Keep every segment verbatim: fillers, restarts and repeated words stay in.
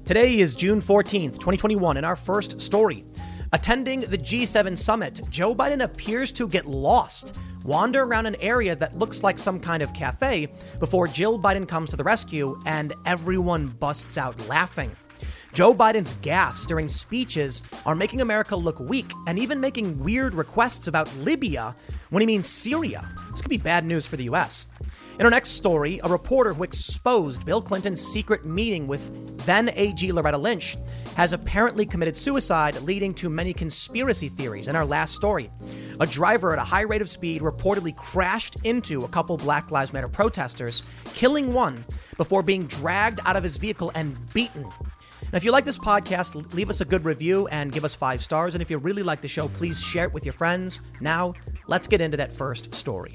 Today is June fourteenth, twenty twenty-one, and our first story. Attending the G seven summit, Joe Biden appears to get lost, wander around an area that looks like some kind of cafe before Jill Biden comes to the rescue and everyone busts out laughing. Joe Biden's gaffes during speeches are making America look weak and even making weird requests about Libya when he means Syria. This could be bad news for the U S. In our next story, a reporter who exposed Bill Clinton's secret meeting with then A G Loretta Lynch has apparently committed suicide, leading to many conspiracy theories. In our last story, a driver at a high rate of speed reportedly crashed into a couple Black Lives Matter protesters, killing one before being dragged out of his vehicle and beaten. Now, if you like this podcast, leave us a good review and give us five stars. And if you really like the show, please share it with your friends. Now, let's get into that first story.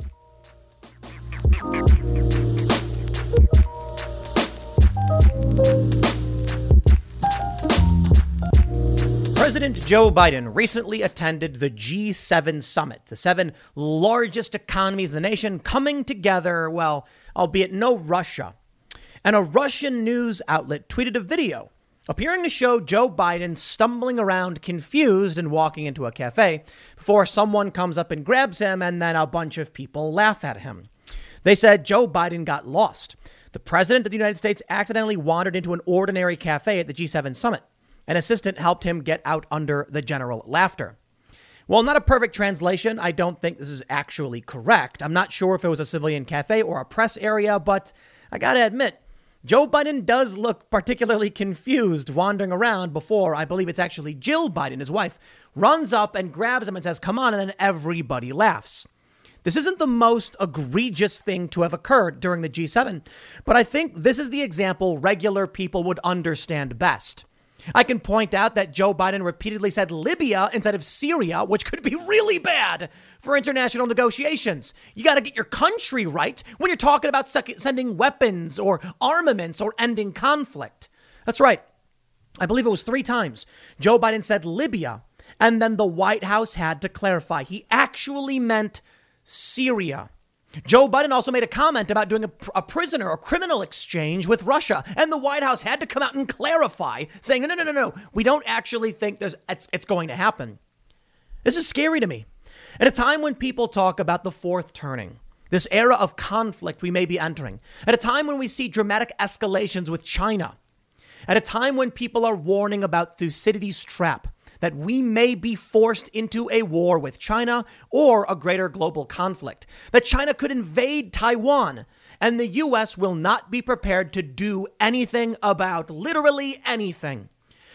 President Joe Biden recently attended the G seven summit, the seven largest economies in the nation coming together, well, albeit no Russia. And a Russian news outlet tweeted a video appearing to show Joe Biden stumbling around confused and walking into a cafe before someone comes up and grabs him and then a bunch of people laugh at him. They said Joe Biden got lost. The president of the United States accidentally wandered into an ordinary cafe at the G seven summit. An assistant helped him get out under the general laughter. Well, not a perfect translation. I don't think this is actually correct. I'm not sure if it was a civilian cafe or a press area, but I gotta admit, Joe Biden does look particularly confused wandering around before, I believe it's actually Jill Biden, his wife, runs up and grabs him and says, "Come on," and then everybody laughs. This isn't the most egregious thing to have occurred during the G seven, but I think this is the example regular people would understand best. I can point out that Joe Biden repeatedly said Libya instead of Syria, which could be really bad for international negotiations. You got to get your country right when you're talking about sec- sending weapons or armaments or ending conflict. That's right. I believe it was three times Joe Biden said Libya, and then the White House had to clarify. He actually meant Syria. Joe Biden also made a comment about doing a, a prisoner or criminal exchange with Russia, and the White House had to come out and clarify, saying, no, no, no, no, no, we don't actually think there's it's, it's going to happen. This is scary to me. At a time when people talk about the fourth turning, this era of conflict we may be entering, at a time when we see dramatic escalations with China, at a time when people are warning about Thucydides' trap, that we may be forced into a war with China or a greater global conflict, that China could invade Taiwan, and the U S will not be prepared to do anything about literally anything.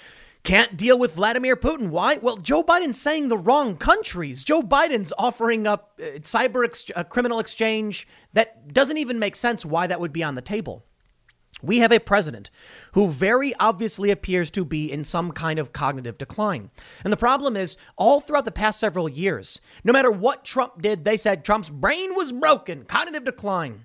Can't deal with Vladimir Putin. Why? Well, Joe Biden's saying the wrong countries. Joe Biden's offering up uh, cyber ex- uh, criminal exchange that doesn't even make sense why that would be on the table. We have a president who very obviously appears to be in some kind of cognitive decline. And the problem is, all throughout the past several years, no matter what Trump did, they said Trump's brain was broken, cognitive decline.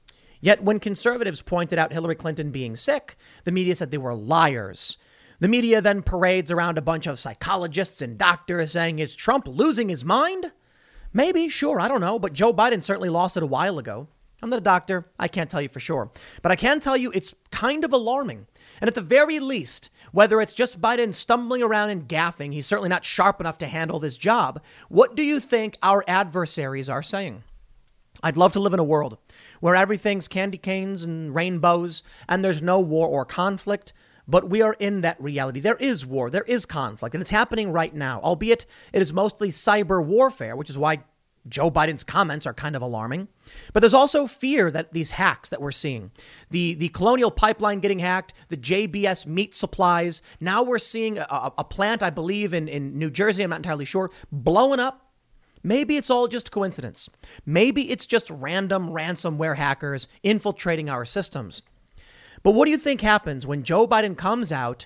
Yet when conservatives pointed out Hillary Clinton being sick, the media said they were liars. The media then parades around a bunch of psychologists and doctors saying, is Trump losing his mind? Maybe, sure, I don't know. But Joe Biden certainly lost it a while ago. I'm not a doctor. I can't tell you for sure. But I can tell you it's kind of alarming. And at the very least, whether it's just Biden stumbling around and gaffing, he's certainly not sharp enough to handle this job. What do you think our adversaries are saying? I'd love to live in a world where everything's candy canes and rainbows and there's no war or conflict. But we are in that reality. There is war. There is conflict. And it's happening right now, albeit it is mostly cyber warfare, which is why Joe Biden's comments are kind of alarming. But there's also fear that these hacks that we're seeing, the, the Colonial Pipeline getting hacked, the J B S meat supplies. Now we're seeing a, a plant, I believe, in, in New Jersey, I'm not entirely sure, blowing up. Maybe it's all just coincidence. Maybe it's just random ransomware hackers infiltrating our systems. But what do you think happens when Joe Biden comes out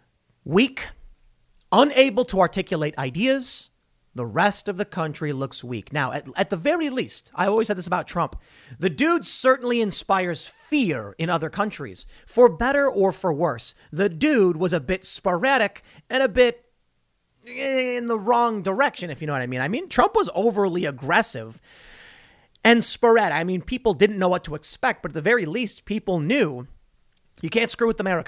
weak, unable to articulate ideas? The rest of the country looks weak. Now, at, at the very least, I always said this about Trump. The dude certainly inspires fear in other countries, for better or for worse. The dude was a bit sporadic and a bit in the wrong direction, if you know what I mean. I mean, Trump was overly aggressive and sporadic. I mean, people didn't know what to expect, but at the very least, people knew you can't screw with America.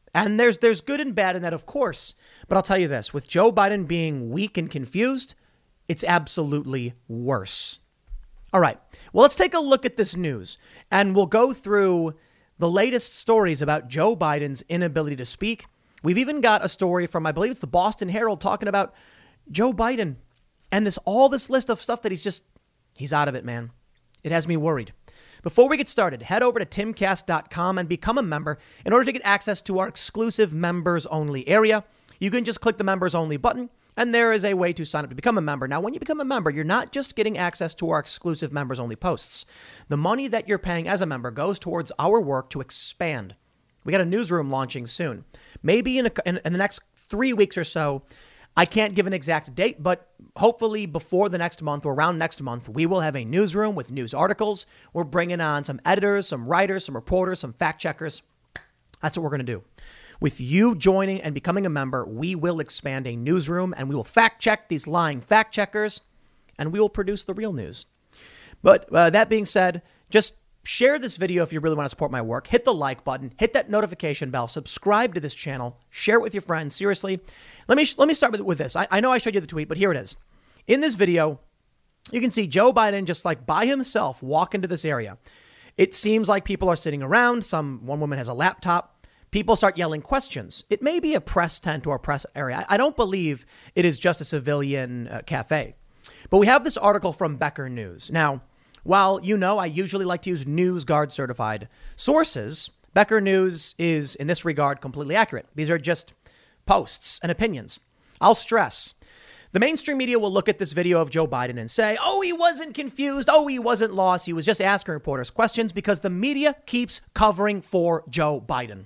And there's there's good and bad in that, of course. But I'll tell you this, with Joe Biden being weak and confused, it's absolutely worse. All right. Well, let's take a look at this news and we'll go through the latest stories about Joe Biden's inability to speak. We've even got a story from, I believe it's the Boston Herald, talking about Joe Biden and this all this list of stuff that he's just, he's out of it, man. It has me worried. Before we get started, head over to timcast dot com and become a member in order to get access to our exclusive members only area. You can just click the members only button and there is a way to sign up to become a member. Now, when you become a member, you're not just getting access to our exclusive members only posts. The money that you're paying as a member goes towards our work to expand. We got a newsroom launching soon, maybe in, a, in, in the next three weeks or so. I can't give an exact date, but hopefully before the next month or around next month, we will have a newsroom with news articles. We're bringing on some editors, some writers, some reporters, some fact checkers. That's what we're going to do. With you joining and becoming a member, we will expand a newsroom and we will fact check these lying fact checkers and we will produce the real news. But uh, that being said, just share this video if you really want to support my work. Hit the like button, hit that notification bell, subscribe to this channel, share it with your friends. Seriously, let me let me start with, with this. I, I know I showed you the tweet, but here it is. In this video, you can see Joe Biden just like by himself walk into this area. It seems like people are sitting around. Some one woman has a laptop. People start yelling questions. It may be a press tent or a press area. I don't believe it is just a civilian uh, cafe. But we have this article from Becker News. Now, while you know I usually like to use NewsGuard certified sources, Becker News is in this regard completely accurate. These are just posts and opinions. I'll stress, the mainstream media will look at this video of Joe Biden and say, oh, he wasn't confused. Oh, he wasn't lost. He was just asking reporters questions because the media keeps covering for Joe Biden.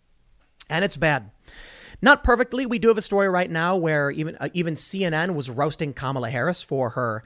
And it's bad. Not perfectly. We do have a story right now where even uh, even C N N was roasting Kamala Harris for her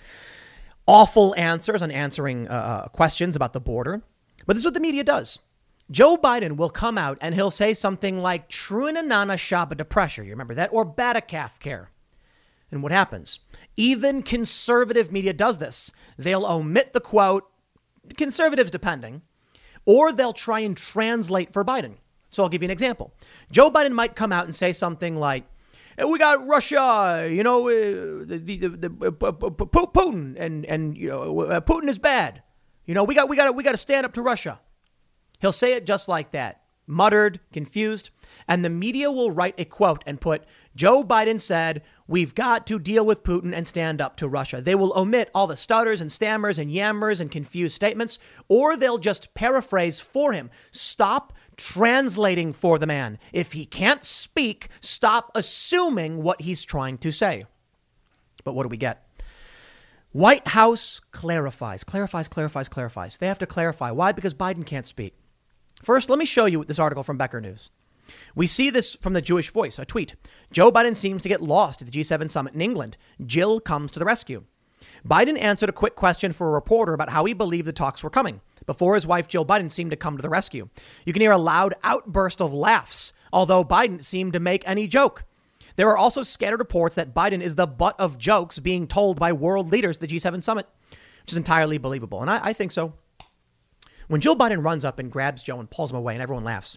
awful answers on answering uh, questions about the border. But this is what the media does. Joe Biden will come out and he'll say something like Truinanana Shaba de pressure. You remember that? Or Batacalf care. And what happens? Even conservative media does this. They'll omit the quote, conservatives depending, or they'll try and translate for Biden. So I'll give you an example. Joe Biden might come out and say something like, we got Russia, you know, uh, the, the, the, the uh, Putin and, and, you know, uh, Putin is bad. You know, we got we got we got to stand up to Russia. He'll say it just like that, muttered, confused. And the media will write a quote and put Joe Biden said, we've got to deal with Putin and stand up to Russia. They will omit all the stutters and stammers and yammers and confused statements, or they'll just paraphrase for him. Stop translating for the man. If he can't speak, stop assuming what he's trying to say. But what do we get? White House clarifies, clarifies, clarifies, clarifies. They have to clarify. Why? Because Biden can't speak. First, let me show you this article from Becker News. We see this from the Jewish Voice, a tweet. Joe Biden seems to get lost at the G seven summit in England. Jill comes to the rescue. Biden answered a quick question for a reporter about how he believed the talks were coming before his wife, Jill Biden, seemed to come to the rescue. You can hear a loud outburst of laughs, although Biden seemed to make any joke. There are also scattered reports that Biden is the butt of jokes being told by world leaders at the G seven summit, which is entirely believable. And I, I think so. When Jill Biden runs up and grabs Joe and pulls him away and everyone laughs,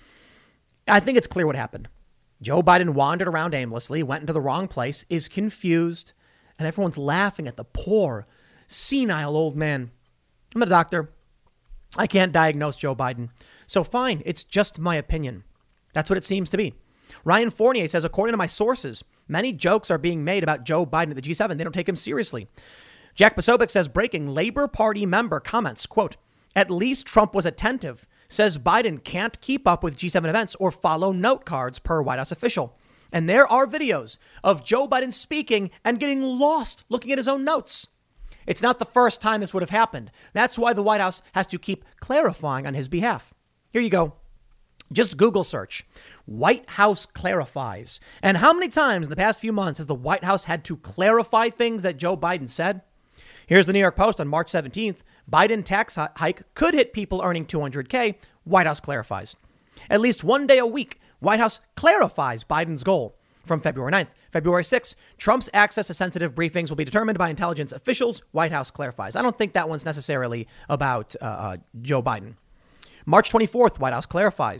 I think it's clear what happened. Joe Biden wandered around aimlessly, went into the wrong place, is confused, and everyone's laughing at the poor, senile old man. I'm a doctor. I can't diagnose Joe Biden. So fine, it's just my opinion. That's what it seems to be. Ryan Fournier says, according to my sources, many jokes are being made about Joe Biden at the G seven. They don't take him seriously. Jack Posobiec says, breaking, Labor Party member comments, quote, at least Trump was attentive. Says Biden can't keep up with G seven events or follow note cards per White House official. And there are videos of Joe Biden speaking and getting lost looking at his own notes. It's not the first time this would have happened. That's why the White House has to keep clarifying on his behalf. Here you go. Just Google search. White House clarifies. And how many times in the past few months has the White House had to clarify things that Joe Biden said? Here's the New York Post on March seventeenth. Biden tax hike could hit people earning two hundred K. White House clarifies. At least one day a week, White House clarifies Biden's goal. From February ninth, February sixth, Trump's access to sensitive briefings will be determined by intelligence officials. White House clarifies. I don't think that one's necessarily about uh, uh, Joe Biden. March twenty-fourth, White House clarifies.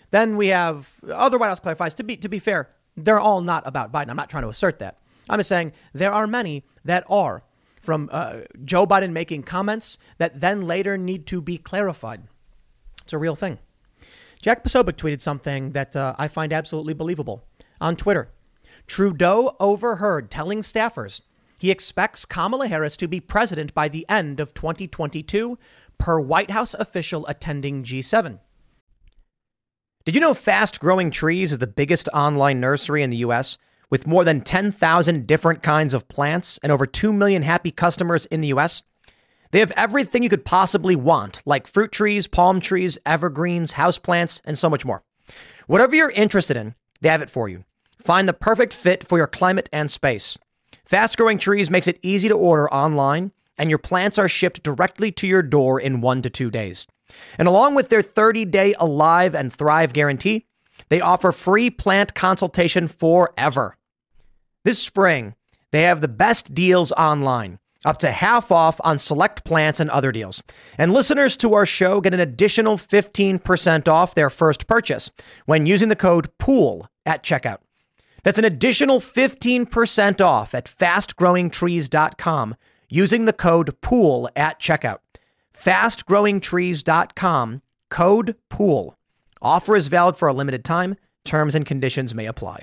Then we have other White House clarifies. To be to be fair, they're all not about Biden. I'm not trying to assert that. I'm just saying there are many that are, from uh, Joe Biden making comments that then later need to be clarified. It's a real thing. Jack Posobiec tweeted something that uh, I find absolutely believable on Twitter. Trudeau overheard telling staffers he expects Kamala Harris to be president by the end of twenty twenty-two, per White House official attending G seven. Did you know Fast Growing Trees is the biggest online nursery in the U S with more than ten thousand different kinds of plants and over two million happy customers in the U S? They have everything you could possibly want, like fruit trees, palm trees, evergreens, houseplants, and so much more. Whatever you're interested in, they have it for you. Find the perfect fit for your climate and space. Fast Growing Trees makes it easy to order online, and your plants are shipped directly to your door in one to two days. And along with their thirty-day Alive and Thrive guarantee, they offer free plant consultation forever. This spring, they have the best deals online, up to half off on select plants and other deals. And listeners to our show get an additional fifteen percent off their first purchase when using the code POOL at checkout. That's an additional fifteen percent off at fast growing trees dot com using the code POOL at checkout. fast growing trees dot com, code POOL. Offer is valid for a limited time. Terms and conditions may apply.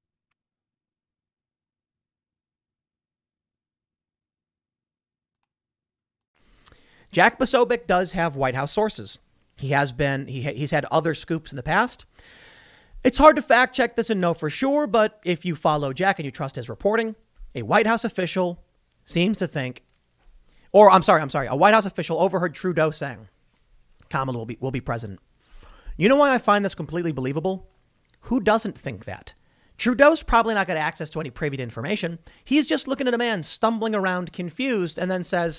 Jack Posobiec does have White House sources. He has been, he, he's had other scoops in the past. It's hard to fact check this and know for sure, but if you follow Jack and you trust his reporting, a White House official seems to think, or I'm sorry, I'm sorry, a White House official overheard Trudeau saying Kamala will be, will be president. You know why I find this completely believable? Who doesn't think that? Trudeau's probably not got access to any privy information. He's just looking at a man stumbling around confused and then says,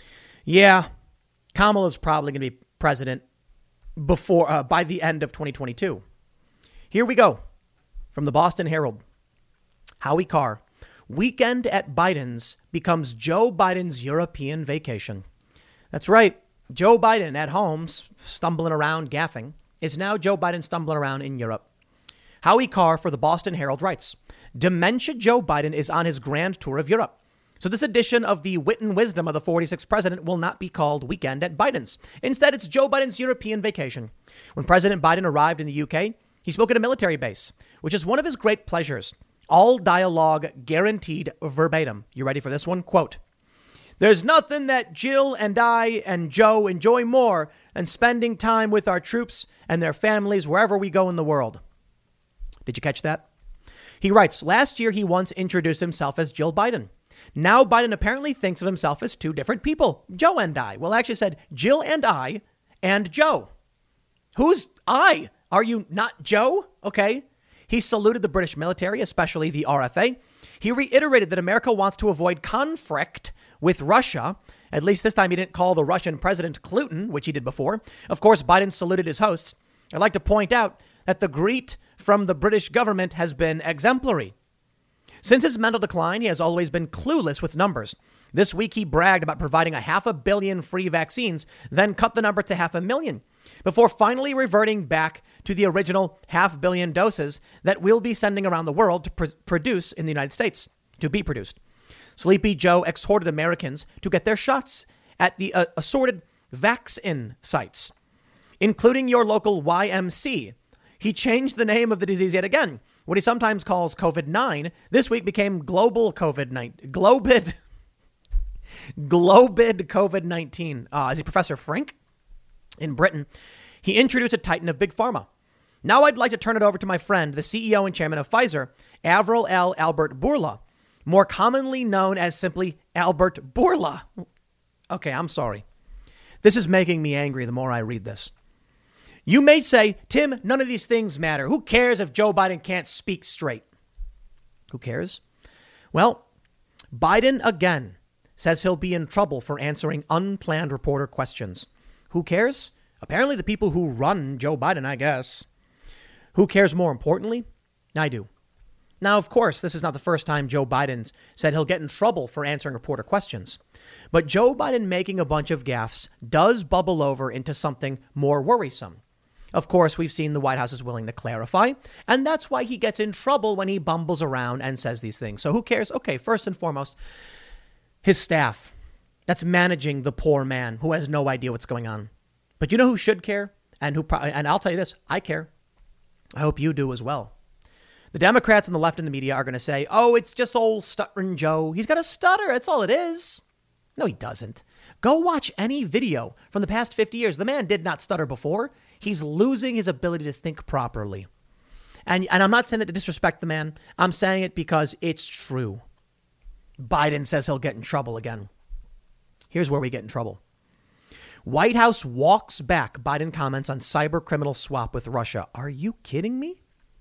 yeah, Kamala's probably going to be president before uh, by the end of twenty twenty-two. Here we go from the Boston Herald. Howie Carr. Weekend at Biden's becomes Joe Biden's European vacation. That's right. Joe Biden at home, stumbling around, gaffing, is now Joe Biden stumbling around in Europe. Howie Carr for the Boston Herald writes, Dementia Joe Biden is on his grand tour of Europe. So this edition of the wit and wisdom of the forty-sixth president will not be called Weekend at Biden's. Instead, it's Joe Biden's European vacation. When President Biden arrived in the U K, he spoke at a military base, which is one of his great pleasures. All dialogue guaranteed verbatim. You ready for this one? Quote, there's nothing that Jill and I and Joe enjoy more than spending time with our troops and their families wherever we go in the world. Did you catch that? He writes, last year he once introduced himself as Jill Biden. Now Biden apparently thinks of himself as two different people, Joe and I. Well, actually said Jill and I and Joe. Who's I? Are you not Joe? Okay. He saluted the British military, especially the R F A. He reiterated that America wants to avoid conflict with Russia. At least this time he didn't call the Russian president Cluten, which he did before. Of course, Biden saluted his hosts. I'd like to point out that the greet from the British government has been exemplary. Since his mental decline, he has always been clueless with numbers. This week, he bragged about providing a half a billion free vaccines, then cut the number to half a million, before finally reverting back to the original half billion doses that we'll be sending around the world to pr- produce in the United States, to be produced. Sleepy Joe exhorted Americans to get their shots at the uh, assorted vaccine sites, including your local Y M C. He changed the name of the disease yet again. What he sometimes calls COVID nine, this week became global COVID nineteen. Globid. Globid COVID nineteen. Uh, is he Professor Frank? In Britain, he introduced a titan of big pharma. Now I'd like to turn it over to my friend, the C E O and chairman of Pfizer, Avril L. Albert Bourla, more commonly known as simply Albert Bourla. Okay, I'm sorry. This is making me angry the more I read this. You may say, Tim, none of these things matter. Who cares if Joe Biden can't speak straight? Who cares? Well, Biden again says he'll be in trouble for answering unplanned reporter questions. Who cares? Apparently the people who run Joe Biden, I guess. Who cares more importantly? I do. Now, of course, this is not the first time Joe Biden said he'll get in trouble for answering reporter questions. But Joe Biden making a bunch of gaffes does bubble over into something more worrisome. Of course, we've seen the White House is willing to clarify, and that's why he gets in trouble when he bumbles around and says these things. So who cares? Okay, first and foremost, his staff that's managing the poor man who has no idea what's going on. But you know who should care? And who? And I'll tell you this, I care. I hope you do as well. The Democrats and the left in the media are going to say, oh, it's just old stuttering Joe. He's got a stutter. That's all it is. No, he doesn't. Go watch any video from the past fifty years. The man did not stutter before. He's losing his ability to think properly. And, and I'm not saying that to disrespect the man. I'm saying it because it's true. Biden says he'll get in trouble again. Here's where we get in trouble. White House walks back Biden comments on cyber criminal swap with Russia. Are you kidding me?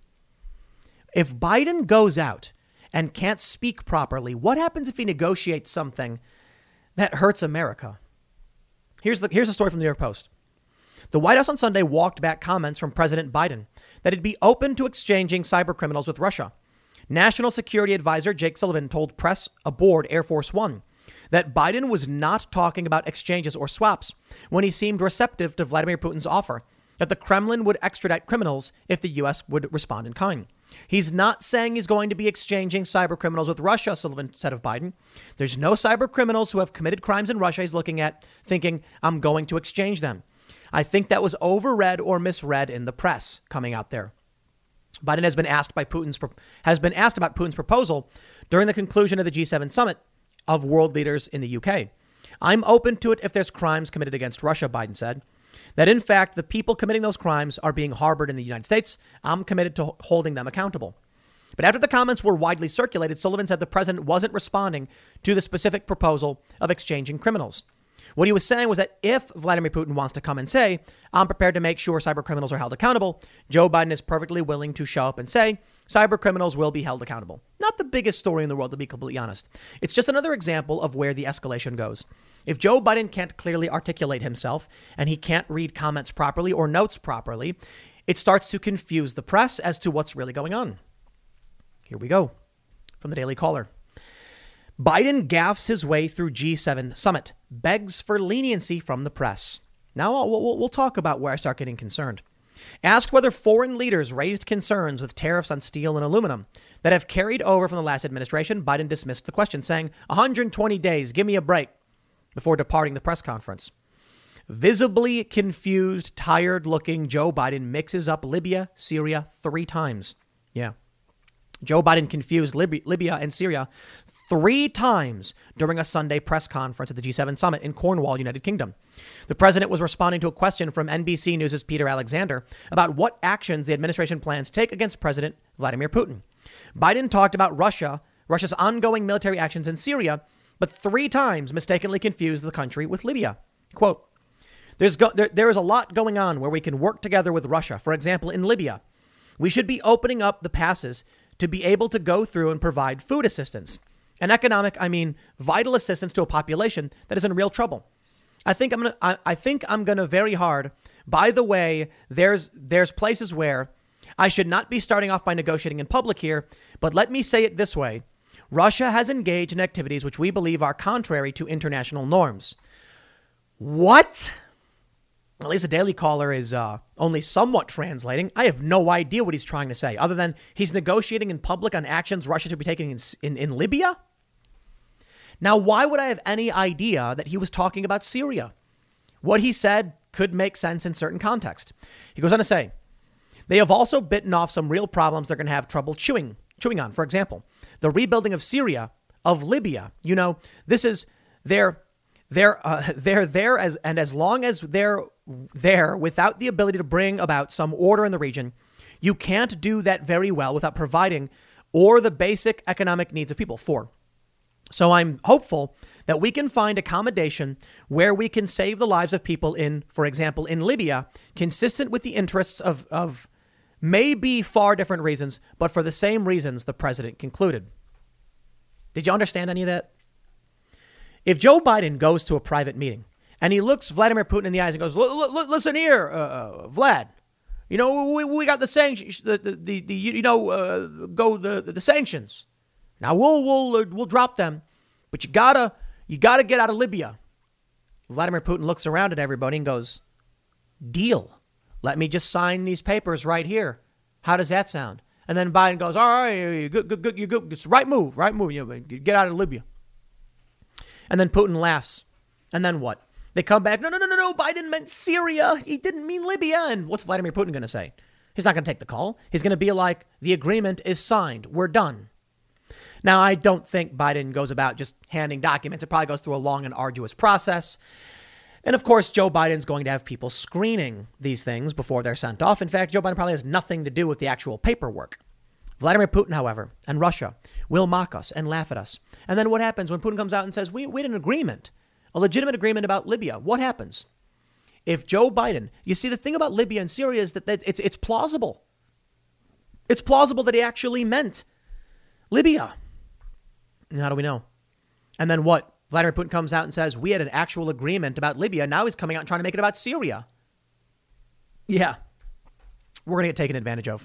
If Biden goes out and can't speak properly, what happens if he negotiates something that hurts America? Here's the here's a story from the New York Post. The White House on Sunday walked back comments from President Biden that it'd be open to exchanging cyber criminals with Russia. National Security Advisor Jake Sullivan told press aboard Air Force One that Biden was not talking about exchanges or swaps when he seemed receptive to Vladimir Putin's offer that the Kremlin would extradite criminals if the U S would respond in kind. He's not saying he's going to be exchanging cyber criminals with Russia, Sullivan said of Biden. There's no cyber criminals who have committed crimes in Russia he's looking at, thinking, I'm going to exchange them. I think that was overread or misread in the press coming out there. Biden has been asked by Putin's has been asked about Putin's proposal during the conclusion of the G seven summit of world leaders in the U K. I'm open to it if there's crimes committed against Russia, Biden said. That, in fact, the people committing those crimes are being harbored in the United States. I'm committed to holding them accountable. But after the comments were widely circulated, Sullivan said the president wasn't responding to the specific proposal of exchanging criminals. What he was saying was that if Vladimir Putin wants to come and say, I'm prepared to make sure cyber criminals are held accountable, Joe Biden is perfectly willing to show up and say, cyber criminals will be held accountable. Not the biggest story in the world, to be completely honest. It's just another example of where the escalation goes. If Joe Biden can't clearly articulate himself and he can't read comments properly or notes properly, it starts to confuse the press as to what's really going on. Here we go from the Daily Caller. Biden gaffes his way through G seven summit, begs for leniency from the press. Now we'll, we'll talk about where I start getting concerned. Asked whether foreign leaders raised concerns with tariffs on steel and aluminum that have carried over from the last administration, Biden dismissed the question, saying, one hundred twenty days, give me a break, before departing the press conference. Visibly confused, tired-looking Joe Biden mixes up Libya, Syria three times. Yeah. Joe Biden confused Lib- Libya and Syria three times during a Sunday press conference at the G seven summit in Cornwall, United Kingdom. The president was responding to a question from N B C News' Peter Alexander about what actions the administration plans to take against President Vladimir Putin. Biden talked about Russia, Russia's ongoing military actions in Syria, but three times mistakenly confused the country with Libya. Quote, There's go- there, there is a lot going on where we can work together with Russia. For example, in Libya, we should be opening up the passes to be able to go through and provide food assistance and economic, I mean, vital assistance to a population that is in real trouble. I think I'm gonna, I, I think I'm gonna very hard. By the way, there's there's places where I should not be starting off by negotiating in public here, but let me say it this way. Russia has engaged in activities which we believe are contrary to international norms. What? At least the Daily Caller is uh, only somewhat translating. I have no idea what he's trying to say, other than he's negotiating in public on actions Russia should be taking in, in, in Libya. Now, why would I have any idea that he was talking about Syria? What he said could make sense in certain context. He goes on to say, they have also bitten off some real problems they're going to have trouble chewing, chewing on. For example, the rebuilding of Syria, of Libya. You know, this is their... They're uh, they're there as and as long as they're there without the ability to bring about some order in the region, you can't do that very well without providing or the basic economic needs of people. Four. So I'm hopeful that we can find accommodation where we can save the lives of people in, for example, in Libya, consistent with the interests of of maybe far different reasons, but for the same reasons the president concluded. Did you understand any of that? If Joe Biden goes to a private meeting and he looks Vladimir Putin in the eyes and goes, listen here, uh, uh, Vlad, you know, we, we got the sanctions, the, the, the, the you know, uh, go the, the sanctions. Now we'll, we'll, uh, we'll drop them, but you gotta, you gotta get out of Libya. Vladimir Putin looks around at everybody and goes, deal, Let me just sign these papers right here. How does that sound? And then Biden goes, all right, good, good, good, you good. It's right move, right move. You get out of Libya. And then Putin laughs. And then what? They come back. No, no, no, no, no. Biden meant Syria. He didn't mean Libya. And what's Vladimir Putin going to say? He's not going to take the call. He's going to be like, the agreement is signed. We're done. Now, I don't think Biden goes about just handing documents. It probably goes through a long and arduous process. And of course, Joe Biden's going to have people screening these things before they're sent off. In fact, Joe Biden probably has nothing to do with the actual paperwork. Vladimir Putin, however, and Russia will mock us and laugh at us. And then what happens when Putin comes out and says, we, we had an agreement, a legitimate agreement about Libya? What happens? If Joe Biden, you see, the thing about Libya and Syria is that, that it's, it's plausible. It's plausible that he actually meant Libya. And how do we know? And then what? Vladimir Putin comes out and says, we had an actual agreement about Libya. Now he's coming out and trying to make it about Syria. Yeah, we're going to get taken advantage of.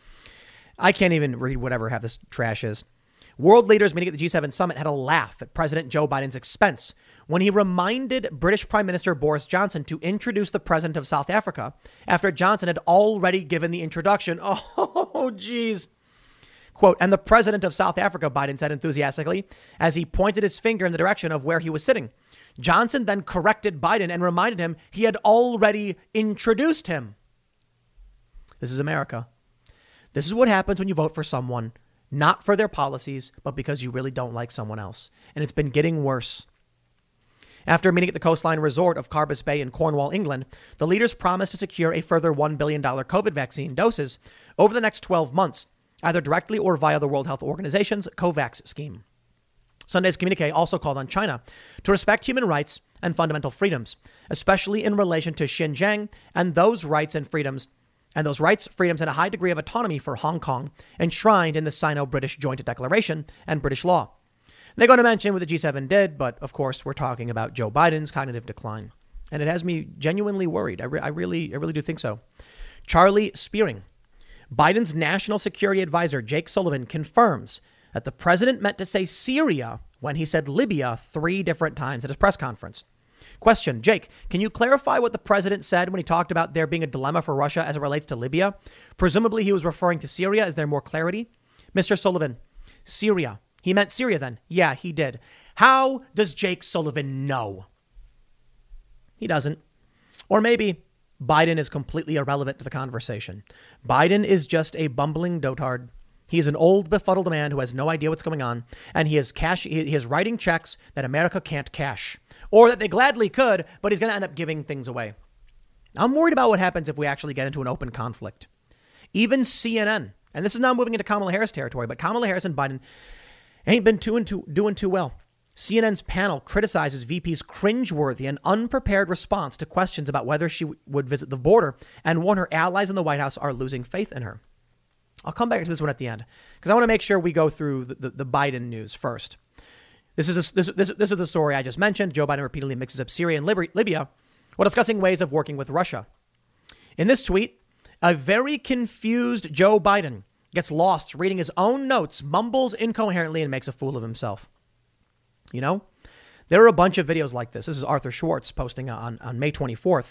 I can't even read whatever half this trash is. World leaders meeting at the G seven summit had a laugh at President Joe Biden's expense when he reminded British Prime Minister Boris Johnson to introduce the president of South Africa after Johnson had already given the introduction. Oh, geez. Quote, and the president of South Africa, Biden said enthusiastically, as he pointed his finger in the direction of where he was sitting. Johnson then corrected Biden and reminded him he had already introduced him. This is America. This is what happens when you vote for someone, not for their policies, but because you really don't like someone else. And it's been getting worse. After a meeting at the coastline resort of Carbis Bay in Cornwall, England, the leaders promised to secure a further one billion dollars COVID vaccine doses over the next twelve months. Either directly or via the World Health Organization's COVAX scheme. Sunday's communique also called on China to respect human rights and fundamental freedoms, especially in relation to Xinjiang and those rights and freedoms, and those rights, freedoms, and a high degree of autonomy for Hong Kong enshrined in the Sino-British Joint Declaration and British law. They're going to mention what the G seven did, but of course we're talking about Joe Biden's cognitive decline, and it has me genuinely worried. I, re- I really, I really do think so. Charlie Spearing, Biden's national security advisor, Jake Sullivan, confirms that the president meant to say Syria when he said Libya three different times at his press conference. Question, Jake, can you clarify what the president said when he talked about there being a dilemma for Russia as it relates to Libya? Presumably he was referring to Syria. Is there more clarity? Mister Sullivan, Syria. He meant Syria then. Yeah, he did. How does Jake Sullivan know? He doesn't. Or maybe Biden is completely irrelevant to the conversation. Biden is just a bumbling dotard. He's an old, befuddled man who has no idea what's going on, and he is cash. He is writing checks that America can't cash, or that they gladly could, but he's going to end up giving things away. I'm worried about what happens if we actually get into an open conflict. Even C N N, and this is now moving into Kamala Harris territory, but Kamala Harris and Biden ain't been too and too, doing too well. C N N's panel criticizes V P's cringeworthy and unprepared response to questions about whether she w- would visit the border and warn her allies in the White House are losing faith in her. I'll come back to this one at the end because I want to make sure we go through the, the, the Biden news first. This is a, this, this, this is the story I just mentioned. Joe Biden repeatedly mixes up Syria and Lib- Libya while discussing ways of working with Russia. In this tweet, a very confused Joe Biden gets lost reading his own notes, mumbles incoherently, and makes a fool of himself. You know, there are a bunch of videos like this. This is Arthur Schwartz posting on, on May twenty-fourth.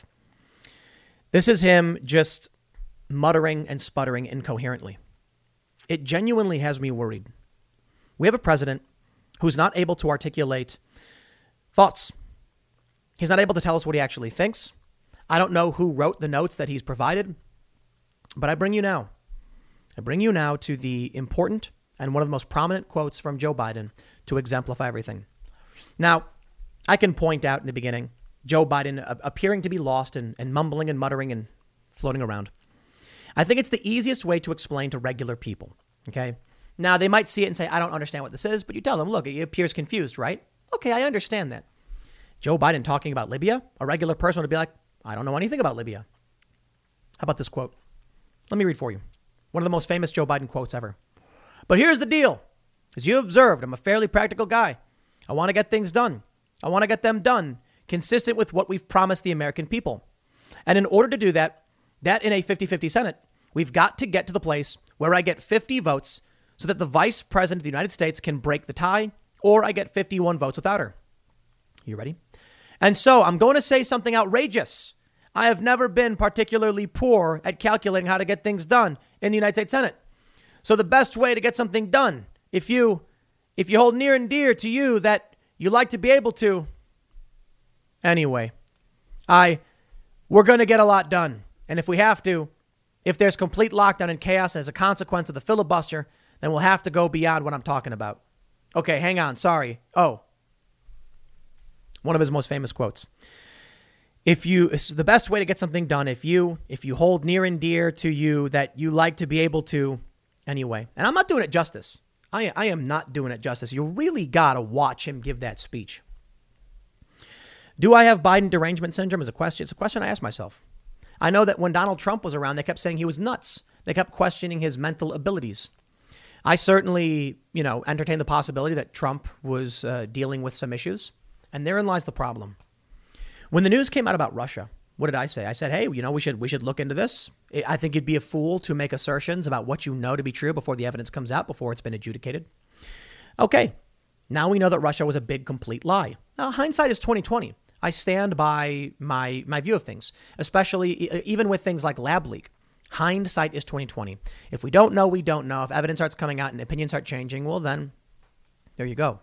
This is him just muttering and sputtering incoherently. It genuinely has me worried. We have a president who's not able to articulate thoughts. He's not able to tell us what he actually thinks. I don't know who wrote the notes that he's provided, but I bring you now. I bring you now to the important and one of the most prominent quotes from Joe Biden to exemplify everything. Now, I can point out in the beginning, Joe Biden uh, appearing to be lost and, and mumbling and muttering and floating around. I think it's the easiest way to explain to regular people. OK, now they might see it and say, I don't understand what this is. But you tell them, look, he appears confused, right? OK, I understand that. Joe Biden talking about Libya, a regular person would be like, I don't know anything about Libya. How about this quote? Let me read for you. One of the most famous Joe Biden quotes ever. But here's the deal. As you observed, I'm a fairly practical guy. I want to get things done. I want to get them done consistent with what we've promised the American people. And in order to do that, that in a fifty-fifty Senate, we've got to get to the place where I get fifty votes so that the vice president of the United States can break the tie, or I get fifty-one votes without her. You ready? And so I'm going to say something outrageous. I have never been particularly poor at calculating how to get things done in the United States Senate. So the best way to get something done, if you if you hold near and dear to you that you like to be able to. Anyway, I we're going to get a lot done. And if we have to, if there's complete lockdown and chaos as a consequence of the filibuster, then we'll have to go beyond what I'm talking about. Okay, hang on. Sorry. Oh, one of his most famous quotes. If you, it's the best way to get something done. If you, if you hold near and dear to you that you like to be able to anyway. And I'm not doing it justice. I, I am not doing it justice. You really got to watch him give that speech. Do I have Biden derangement syndrome is a question. It's a question I ask myself. I know that when Donald Trump was around, they kept saying he was nuts. They kept questioning his mental abilities. I certainly, you know, entertain the possibility that Trump was uh, dealing with some issues. And therein lies the problem. When the news came out about Russia, what did I say? I said, hey, you know, we should we should look into this. I think you'd be a fool to make assertions about what you know to be true before the evidence comes out, before it's been adjudicated. Okay, now we know that Russia was a big, complete lie. Now, hindsight is twenty twenty. I stand by my my view of things, especially even with things like lab leak. Hindsight is twenty twenty. If we don't know, we don't know. If evidence starts coming out and opinions start changing, well, then there you go.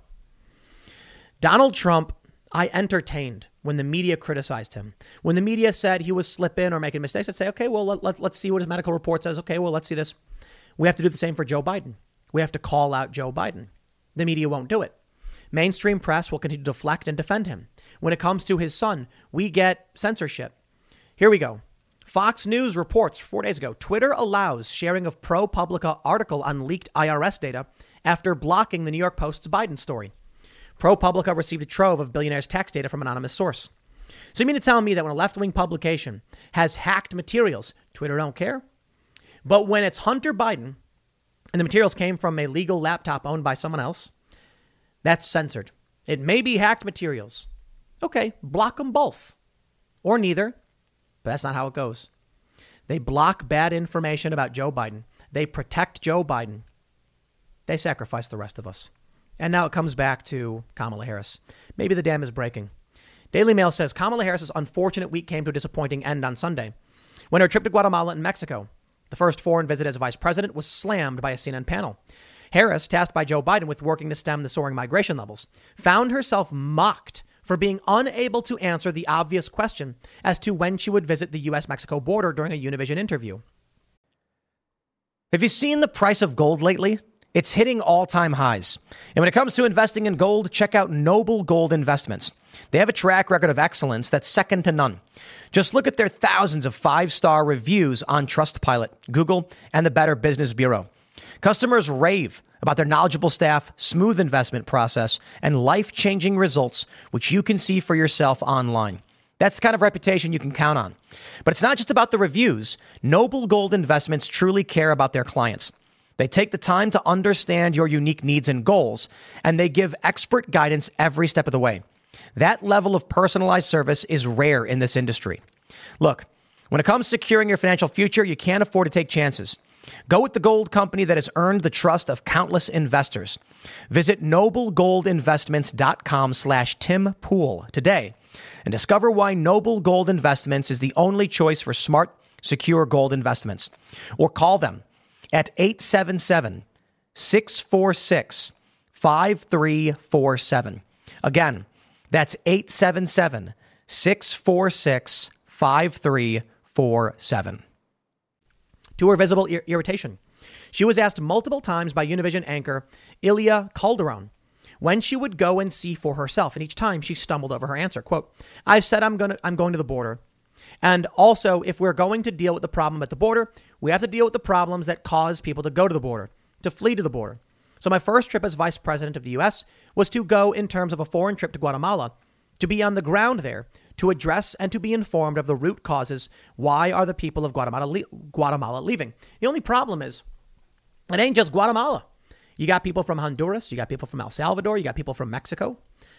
Donald Trump, I entertained when the media criticized him. When the media said he was slipping or making mistakes, I'd say, okay, well, let, let, let's see what his medical report says. Okay, well, let's see this. We have to do the same for Joe Biden. We have to call out Joe Biden. The media won't do it. Mainstream press will continue to deflect and defend him. When it comes to his son, we get censorship. Here we go. Fox News reports four days ago, Twitter allows sharing of ProPublica article on leaked I R S data after blocking the New York Post's Biden story. ProPublica received a trove of billionaires' tax data from an anonymous source. So you mean to tell me that when a left-wing publication has hacked materials, Twitter don't care? But when it's Hunter Biden and the materials came from a legal laptop owned by someone else, that's censored. It may be hacked materials. Okay, block them both. Or neither. But that's not how it goes. They block bad information about Joe Biden. They protect Joe Biden. They sacrifice the rest of us. And now it comes back to Kamala Harris. Maybe the dam is breaking. Daily Mail says Kamala Harris's unfortunate week came to a disappointing end on Sunday, when her trip to Guatemala and Mexico, the first foreign visit as vice president, was slammed by a C N N panel. Harris, tasked by Joe Biden with working to stem the soaring migration levels, found herself mocked for being unable to answer the obvious question as to when she would visit the U S Mexico border during a Univision interview. Have you seen the price of gold lately? It's hitting all-time highs. And when it comes to investing in gold, check out Noble Gold Investments. They have a track record of excellence that's second to none. Just look at their thousands of five-star reviews on Trustpilot, Google, and the Better Business Bureau. Customers rave about their knowledgeable staff, smooth investment process, and life-changing results, which you can see for yourself online. That's the kind of reputation you can count on. But it's not just about the reviews. Noble Gold Investments truly care about their clients. They take the time to understand your unique needs and goals, and they give expert guidance every step of the way. That level of personalized service is rare in this industry. Look, when it comes to securing your financial future, you can't afford to take chances. Go with the gold company that has earned the trust of countless investors. Visit noblegoldinvestments.com slash Tim Pool today and discover why Noble Gold Investments is the only choice for smart, secure gold investments. Or call them at eight seven seven, six four six, five three four seven. Again, that's eight seven seven, six four six, five three four seven. To her visible ir- irritation, she was asked multiple times by Univision anchor Ilya Calderon when she would go and see for herself. And each time she stumbled over her answer. Quote, I've said I'm going to, I'm going to the border. And also, if we're going to deal with the problem at the border, we have to deal with the problems that cause people to go to the border, to flee to the border. So my first trip as vice president of the U S was to go in terms of a foreign trip to Guatemala, to be on the ground there, to address and to be informed of the root causes. Why are the people of Guatemala, le- Guatemala leaving? The only problem is it ain't just Guatemala. You got people from Honduras. You got people from El Salvador. You got people from Mexico.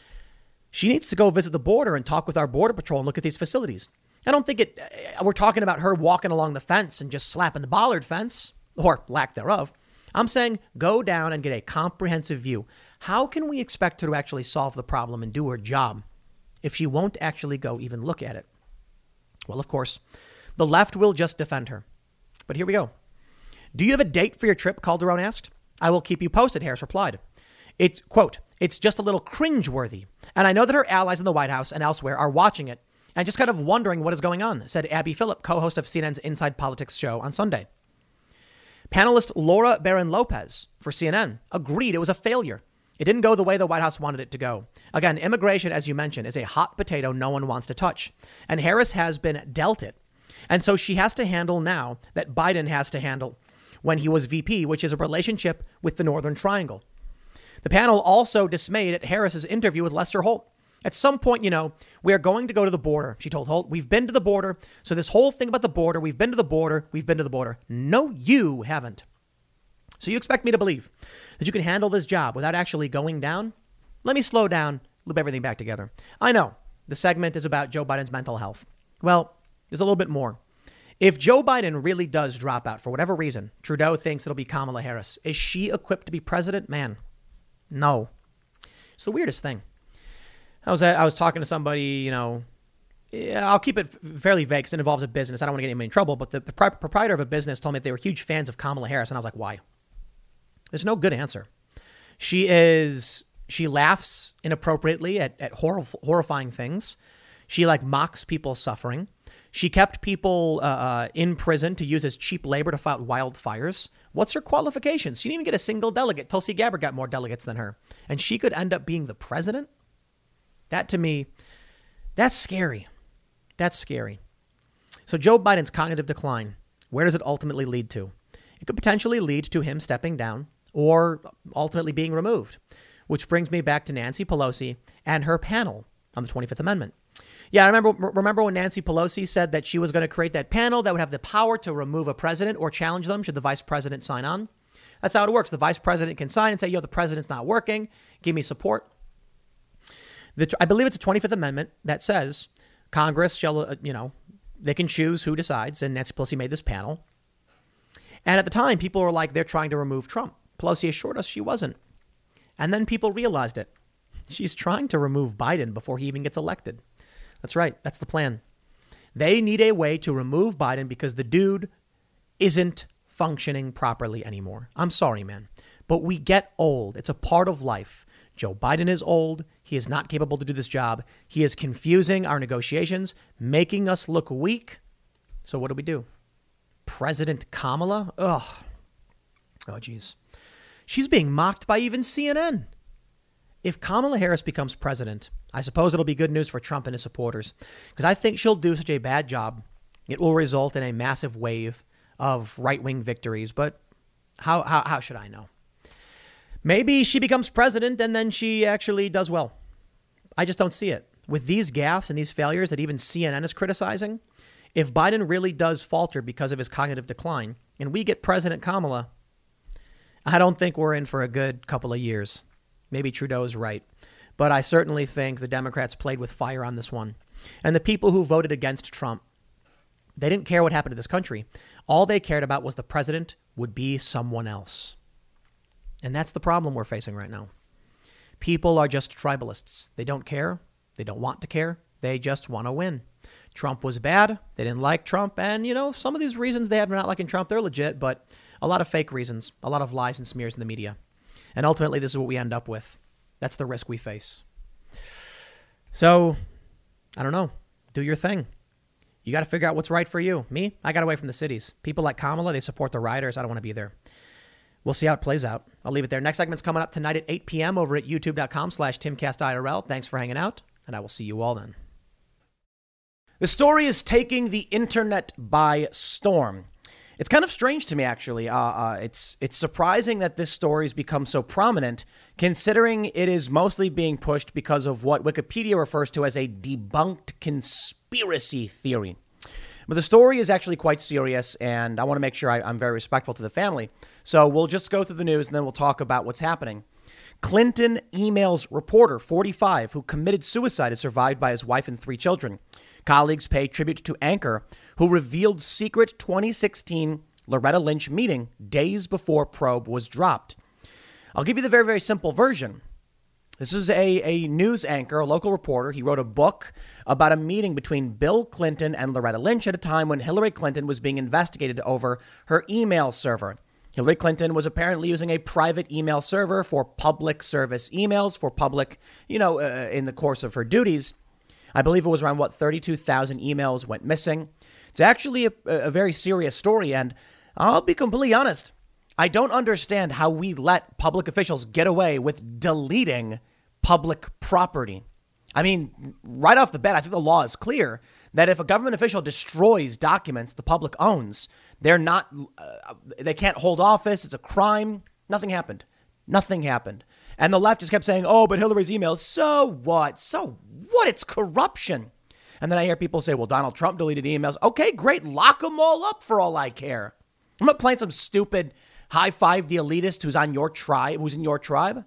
She needs to go visit the border and talk with our border patrol and look at these facilities. I don't think it, we're talking about her walking along the fence and just slapping the bollard fence, or lack thereof. I'm saying go down and get a comprehensive view. How can we expect her to actually solve the problem and do her job if she won't actually go even look at it? Well, of course, the left will just defend her. But here we go. Do you have a date for your trip? Calderon asked. I will keep you posted, Harris replied. It's, quote, it's just a little cringeworthy. And I know that her allies in the White House and elsewhere are watching it and just kind of wondering what is going on, said Abby Phillip, co-host of C N N's Inside Politics show on Sunday. Panelist Laura Barron Lopez for C N N agreed it was a failure. It didn't go the way the White House wanted it to go. Again, immigration, as you mentioned, is a hot potato no one wants to touch. And Harris has been dealt it. And so she has to handle now that Biden has to handle when he was V P, which is a relationship with the Northern Triangle. The panel also dismayed at Harris's interview with Lester Holt. At some point, you know, we are going to go to the border, she told Holt. We've been to the border. So this whole thing about the border, we've been to the border, we've been to the border. No, you haven't. So you expect me to believe that you can handle this job without actually going down? Let me slow down, loop everything back together. I know the segment is about Joe Biden's mental health. Well, there's a little bit more. If Joe Biden really does drop out for whatever reason, Trudeau thinks it'll be Kamala Harris. Is she equipped to be president? Man, no. It's the weirdest thing. I was I was talking to somebody, you know, yeah, I'll keep it fairly vague because it involves a business. I don't want to get anybody in trouble, but the proprietor of a business told me they were huge fans of Kamala Harris. And I was like, why? There's no good answer. She is, she laughs inappropriately at, at hor- horrifying things. She like mocks people's suffering. She kept people uh, uh, in prison to use as cheap labor to fight wildfires. What's her qualifications? She didn't even get a single delegate. Tulsi Gabbard got more delegates than her. And she could end up being the president? That to me, that's scary. That's scary. So Joe Biden's cognitive decline, where does it ultimately lead to? It could potentially lead to him stepping down or ultimately being removed, which brings me back to Nancy Pelosi and her panel on the twenty-fifth Amendment. Yeah, I remember remember when Nancy Pelosi said that she was going to create that panel that would have the power to remove a president or challenge them should the vice president sign on. That's how it works. The vice president can sign and say, yo, the president's not working. Give me support. The, I believe it's a twenty-fifth Amendment that says Congress shall, uh, you know, they can choose who decides. And Nancy Pelosi made this panel. And at the time, people were like, they're trying to remove Trump. Pelosi assured us she wasn't. And then people realized it. She's trying to remove Biden before he even gets elected. That's right. That's the plan. They need a way to remove Biden because the dude isn't functioning properly anymore. I'm sorry, man, but we get old. It's a part of life. Joe Biden is old. He is not capable to do this job. He is confusing our negotiations, making us look weak. So what do we do? President Kamala? Ugh. Oh, geez. She's being mocked by even C N N. If Kamala Harris becomes president, I suppose it'll be good news for Trump and his supporters, because I think she'll do such a bad job. It will result in a massive wave of right-wing victories. But how, how, how should I know? Maybe she becomes president and then she actually does well. I just don't see it. With these gaffes and these failures that even C N N is criticizing, if Biden really does falter because of his cognitive decline and we get President Kamala, I don't think we're in for a good couple of years. Maybe Trudeau's right. But I certainly think the Democrats played with fire on this one. And the people who voted against Trump, they didn't care what happened to this country. All they cared about was the president would be someone else. And that's the problem we're facing right now. People are just tribalists. They don't care. They don't want to care. They just want to win. Trump was bad. They didn't like Trump. And, you know, some of these reasons they have for not liking Trump, they're legit, but a lot of fake reasons, a lot of lies and smears in the media. And ultimately, this is what we end up with. That's the risk we face. So, I don't know. Do your thing. You got to figure out what's right for you. Me, I got away from the cities. People like Kamala, they support the rioters. I don't want to be there. We'll see how it plays out. I'll leave it there. Next segment's coming up tonight at eight p.m. over at youtube.com slash timcastirl. Thanks for hanging out, and I will see you all then. The story is taking the internet by storm. It's kind of strange to me, actually. Uh, uh, it's it's surprising that this story has become so prominent, considering it is mostly being pushed because of what Wikipedia refers to as a debunked conspiracy theory. But the story is actually quite serious, and I want to make sure I, I'm very respectful to the family. So we'll just go through the news, and then we'll talk about what's happening. Clinton emails reporter forty-five who committed suicide is survived by his wife and three children. Colleagues pay tribute to anchor who revealed secret twenty sixteen Loretta Lynch meeting days before probe was dropped. I'll give you the very, very simple version. This is a, a news anchor, a local reporter. He wrote a book about a meeting between Bill Clinton and Loretta Lynch at a time when Hillary Clinton was being investigated over her email server. Hillary Clinton was apparently using a private email server for public service emails, for public, you know, uh, in the course of her duties. I believe it was around, what, thirty-two thousand emails went missing. It's actually a, a very serious story, and I'll be completely honest. I don't understand how we let public officials get away with deleting public property. I mean, right off the bat, I think the law is clear that if a government official destroys documents the public owns, they're not, uh, they can't hold office. It's a crime. Nothing happened. Nothing happened. And the left just kept saying, oh, but Hillary's emails, so what? So what? It's corruption. And then I hear people say, well, Donald Trump deleted emails. Okay, great. Lock them all up for all I care. I'm not playing some stupid high five the elitist who's on your tribe, who's in your tribe.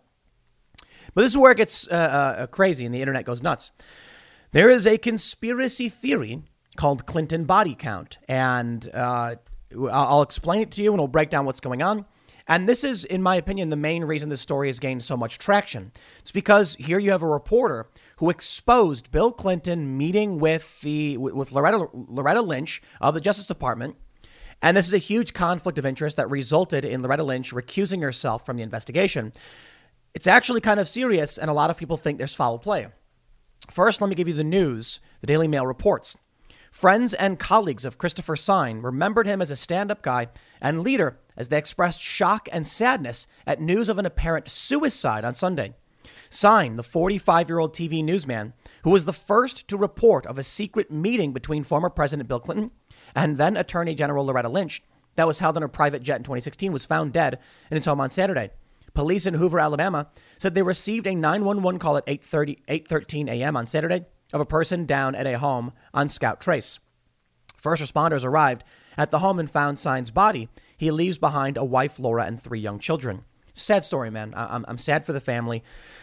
But this is where it gets uh, uh, crazy and the internet goes nuts. There is a conspiracy theory called Clinton body count. And uh, I'll explain it to you and we'll break down what's going on. And this is, in my opinion, the main reason this story has gained so much traction. It's because here you have a reporter who exposed Bill Clinton meeting with the with Loretta, Loretta Lynch of the Justice Department. And this is a huge conflict of interest that resulted in Loretta Lynch recusing herself from the investigation. It's actually kind of serious, and a lot of people think there's foul play. First, let me give you the news. The Daily Mail reports. Friends and colleagues of Christopher Sine remembered him as a stand-up guy and leader as they expressed shock and sadness at news of an apparent suicide on Sunday. Sine, the forty-five-year-old T V newsman, who was the first to report of a secret meeting between former President Bill Clinton and then Attorney General Loretta Lynch that was held on a private jet in twenty sixteen, was found dead in his home on Saturday. Police in Hoover, Alabama, said they received a nine one one call at eight thirty, eight thirteen a.m. on Saturday of a person down at a home on Scout Trace. First responders arrived at the home and found Sine's body. He leaves behind a wife, Laura, and three young children. Sad story, man. I'm, I'm sad for the family.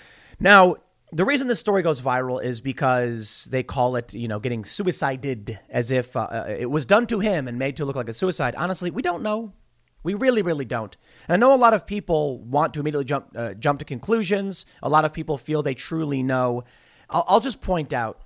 Now, the reason this story goes viral is because they call it, you know, getting suicided, as if uh, it was done to him and made to look like a suicide. Honestly, we don't know. We really, really don't. And I know a lot of people want to immediately jump uh, jump to conclusions. A lot of people feel they truly know. I'll, I'll just point out,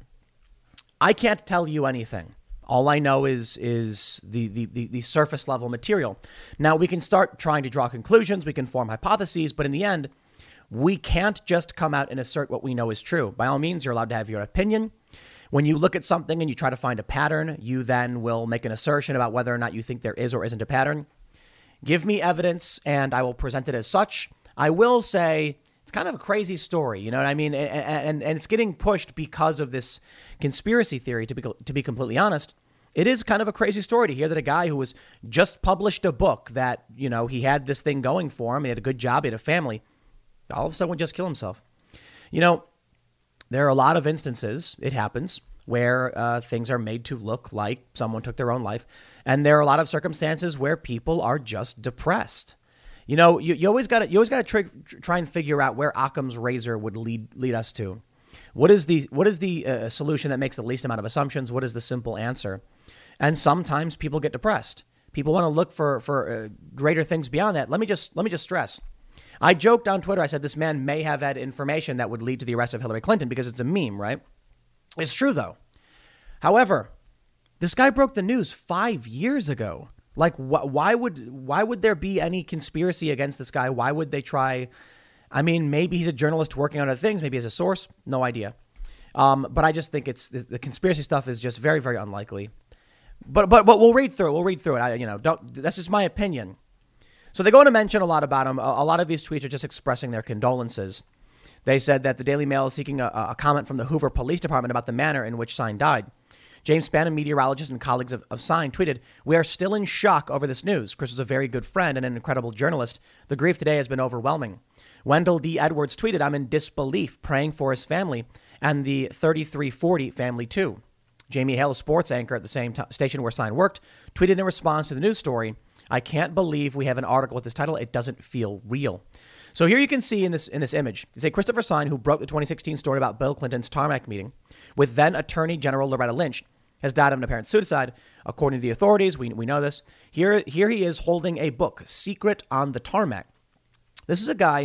I can't tell you anything. All I know is is the, the, the, the surface level material. Now, we can start trying to draw conclusions. We can form hypotheses. But in the end, we can't just come out and assert what we know is true. By all means, you're allowed to have your opinion. When you look at something and you try to find a pattern, you then will make an assertion about whether or not you think there is or isn't a pattern. Give me evidence and I will present it as such. I will say it's kind of a crazy story, you know what I mean? And, and, and it's getting pushed because of this conspiracy theory, to be, to be completely honest. It is kind of a crazy story to hear that a guy who was just published a book that, you know, he had this thing going for him. He had a good job. He had a family. All of a sudden would just kill himself. You know, there are a lot of instances, it happens, where uh, things are made to look like someone took their own life. And there are a lot of circumstances where people are just depressed. You know, you, you always got to you always got to try, try and figure out where Occam's razor would lead lead us to. What is the what is the uh, solution that makes the least amount of assumptions? What is the simple answer? And sometimes people get depressed. People want to look for for uh, greater things beyond that. Let me just let me just stress. I joked on Twitter. I said this man may have had information that would lead to the arrest of Hillary Clinton because it's a meme, right? It's true, though. However, this guy broke the news five years ago. Like, wh- why would why would there be any conspiracy against this guy? Why would they try? I mean, maybe he's a journalist working on other things. Maybe as a source. No idea. Um, but I just think it's the conspiracy stuff is just very, very unlikely. But but but we'll read through it. We'll read through it. I, you know, don't. That's just my opinion. So they go on to mention a lot about him. A, a lot of these tweets are just expressing their condolences. They said that the Daily Mail is seeking a, a comment from the Hoover Police Department about the manner in which Sine died. James Spann, a meteorologist and colleagues of, of Sine, tweeted, "We are still in shock over this news. Chris was a very good friend and an incredible journalist. The grief today has been overwhelming." Wendell D. Edwards tweeted, "I'm in disbelief, praying for his family and the thirty-three forty family too." Jamie Hale, a sports anchor at the same t- station where Sine worked, tweeted in response to the news story, "I can't believe we have an article with this title. It doesn't feel real." So here you can see in this in this image, it's a Christopher Sine who broke the twenty sixteen story about Bill Clinton's tarmac meeting with then Attorney General Loretta Lynch, has died of an apparent suicide. According to the authorities, we we know this. Here, here he is holding a book, Secret on the Tarmac. This is a guy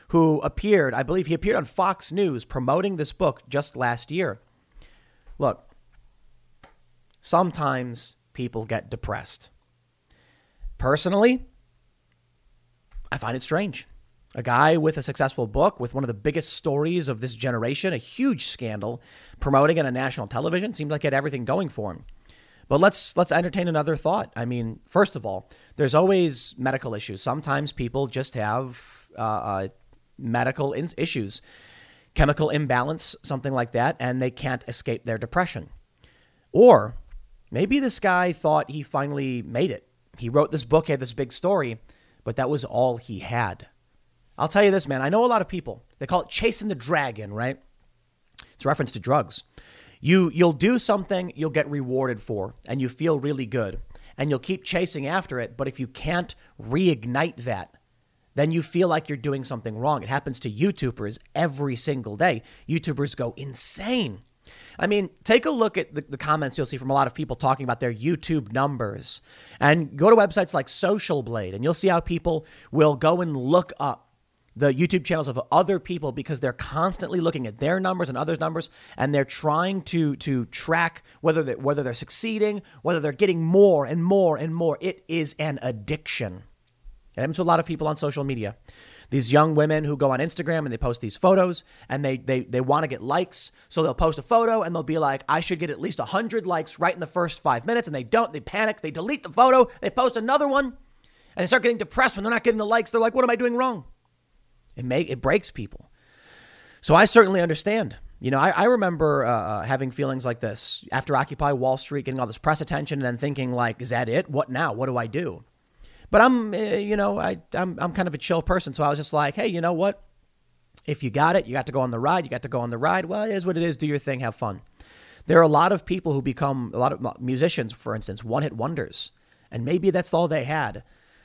who appeared, I believe he appeared on Fox News promoting this book just last year. Look, sometimes people get depressed. Personally, I find it strange. A guy with a successful book, with one of the biggest stories of this generation, a huge scandal, promoting it on national television, seemed like he had everything going for him. But let's let's entertain another thought. I mean, first of all, there's always medical issues. Sometimes people just have uh, uh, medical in- issues, chemical imbalance, something like that, and they can't escape their depression. Or maybe this guy thought he finally made it. He wrote this book, he had this big story, but that was all he had. I'll tell you this, man. I know a lot of people. They call it chasing the dragon, right? It's a reference to drugs. You, you'll do something you'll get rewarded for, and you feel really good, and you'll keep chasing after it. But if you can't reignite that, then you feel like you're doing something wrong. It happens to YouTubers every single day. YouTubers go insane. I mean, take a look at the, the comments you'll see from a lot of people talking about their YouTube numbers, and go to websites like Social Blade, and you'll see how people will go and look up the YouTube channels of other people because they're constantly looking at their numbers and others' numbers, and they're trying to to track whether they, whether they're succeeding, whether they're getting more and more and more. It is an addiction. It happens to a lot of people on social media. These young women who go on Instagram and they post these photos, and they they they want to get likes. So they'll post a photo and they'll be like, I should get at least one hundred likes right in the first five minutes. And they don't. They panic. They delete the photo. They post another one. And they start getting depressed when they're not getting the likes. They're like, what am I doing wrong? It make, it breaks people. So I certainly understand. You know, I, I remember uh, having feelings like this after Occupy Wall Street, getting all this press attention, and then thinking like, is that it? What now? What do I do? But I'm, uh, you know, I, I'm, I'm kind of a chill person. So I was just like, hey, you know what? If you got it, you got to go on the ride. You got to go on the ride. Well, it is what it is. Do your thing. Have fun. There are a lot of people who become, a lot of musicians, for instance, one-hit wonders. And maybe that's all they had.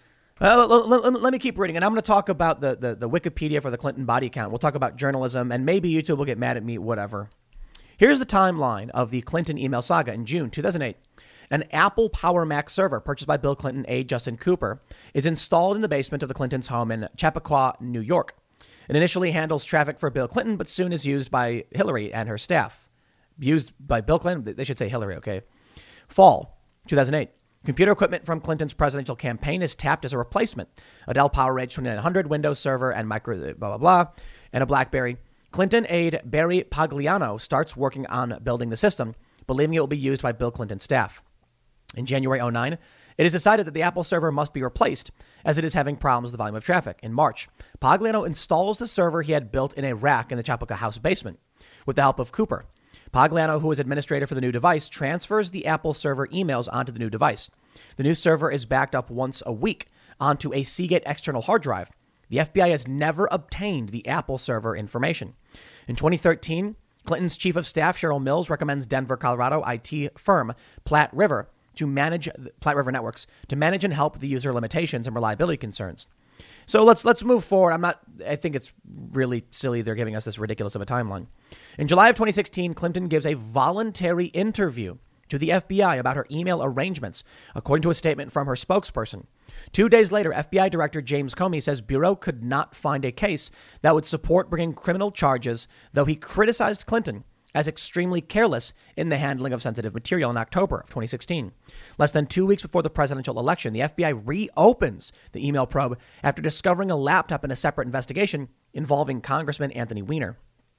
Uh, let, let, let me keep reading. And I'm going to talk about the, the, the Wikipedia for the Clinton body count. We'll talk about journalism. And maybe YouTube will get mad at me, whatever. Here's the timeline of the Clinton email saga. In June two thousand eight, an Apple Power Mac server purchased by Bill Clinton aide Justin Cooper is installed in the basement of the Clintons' home in Chappaqua, New York. It initially handles traffic for Bill Clinton, but soon is used by Hillary and her staff. Used by Bill Clinton? They should say Hillary, okay? Fall two thousand eight. Computer equipment from Clinton's presidential campaign is tapped as a replacement. A Dell PowerEdge twenty-nine hundred Windows server and micro blah, blah, blah, and a BlackBerry. Clinton aide Barry Pagliano starts working on building the system, believing it will be used by Bill Clinton's staff. In January oh nine, it is decided that the Apple server must be replaced as it is having problems with the volume of traffic. In March, Pagliano installs the server he had built in a rack in the Chappaqua House basement with the help of Cooper. Pagliano, who is administrator for the new device, transfers the Apple server emails onto the new device. The new server is backed up once a week onto a Seagate external hard drive. The F B I has never obtained the Apple server information. In twenty thirteen, Clinton's chief of staff, Cheryl Mills, recommends Denver, Colorado I T firm Platte River to manage Platte River Networks to manage and help the user limitations and reliability concerns. So let's let's move forward. I'm not. I think it's really silly they're giving us this ridiculous of a timeline. In July of twenty sixteen, Clinton gives a voluntary interview to the F B I about her email arrangements, according to a statement from her spokesperson. Two days later, F B I Director James Comey says Bureau could not find a case that would support bringing criminal charges, though he criticized Clinton as extremely careless in the handling of sensitive material in October of twenty sixteen. Less than two weeks before the presidential election, the F B I reopens the email probe after discovering a laptop in a separate investigation involving Congressman Anthony Weiner.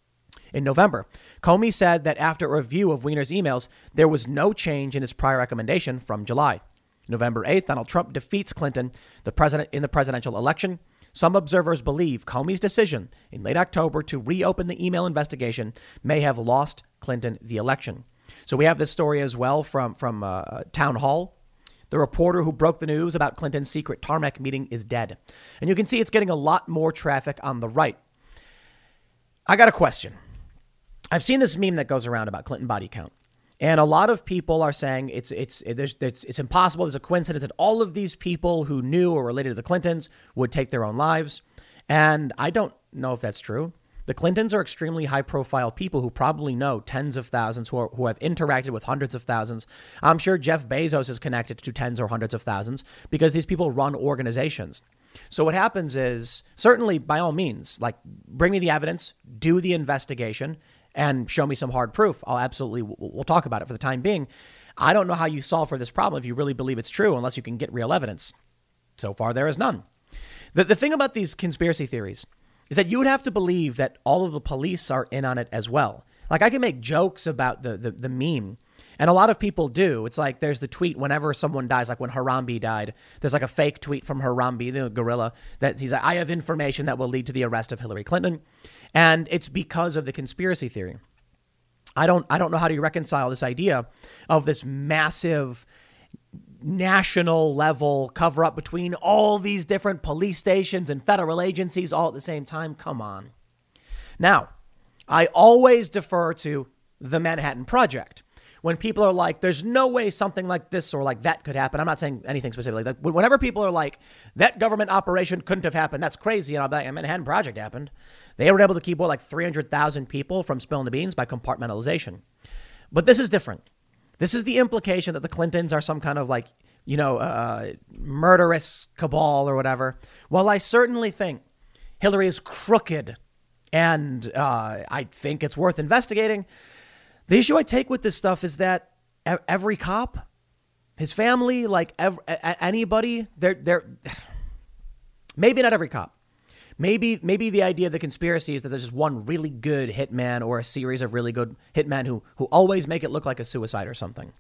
In November, Comey said that after a review of Weiner's emails, there was no change in his prior recommendation from July. November eighth, Donald Trump defeats Clinton, the president, in the presidential election. Some observers believe Comey's decision in late October to reopen the email investigation may have lost Clinton the election. So we have this story as well from, from uh, Town Hall. The reporter who broke the news about Clinton's secret tarmac meeting is dead. And you can see it's getting a lot more traffic on the right. I got a question. I've seen this meme that goes around about Clinton body count. And a lot of people are saying it's it's it's it's, it's impossible. There's a coincidence that all of these people who knew or related to the Clintons would take their own lives. And I don't know if that's true. The Clintons are extremely high profile people who probably know tens of thousands, who, are, who have interacted with hundreds of thousands. I'm sure Jeff Bezos is connected to tens or hundreds of thousands because these people run organizations. So what happens is, certainly by all means, like, bring me the evidence, do the investigation, and show me some hard proof. I'll absolutely, we'll talk about it. For the time being, I don't know how you solve for this problem if you really believe it's true, unless you can get real evidence. So far, there is none. The, the thing about these conspiracy theories is that you would have to believe that all of the police are in on it as well. Like, I can make jokes about the, the, the meme, and a lot of people do. It's like there's the tweet whenever someone dies, like when Harambe died, there's like a fake tweet from Harambe, the gorilla, that he's like, I have information that will lead to the arrest of Hillary Clinton. And it's because of the conspiracy theory. I don't I don't know how to reconcile this idea of this massive national level cover up between all these different police stations and federal agencies all at the same time. Come on. Now, I always defer to the Manhattan Project. When people are like, there's no way something like this or like that could happen. I'm not saying anything specifically. Like, whenever people are like, that government operation couldn't have happened, that's crazy. And I'll be like, the Manhattan Project happened. They were able to keep, what, like three hundred thousand people from spilling the beans by compartmentalization. But this is different. This is the implication that the Clintons are some kind of like, you know, uh, murderous cabal or whatever. Well, I certainly think Hillary is crooked, and uh, I think it's worth investigating. The issue I take with this stuff is that every cop, his family, like every, anybody, they're, they're, maybe not every cop. Maybe, maybe the idea of the conspiracy is that there's just one really good hitman or a series of really good hitmen who, who always make it look like a suicide or something.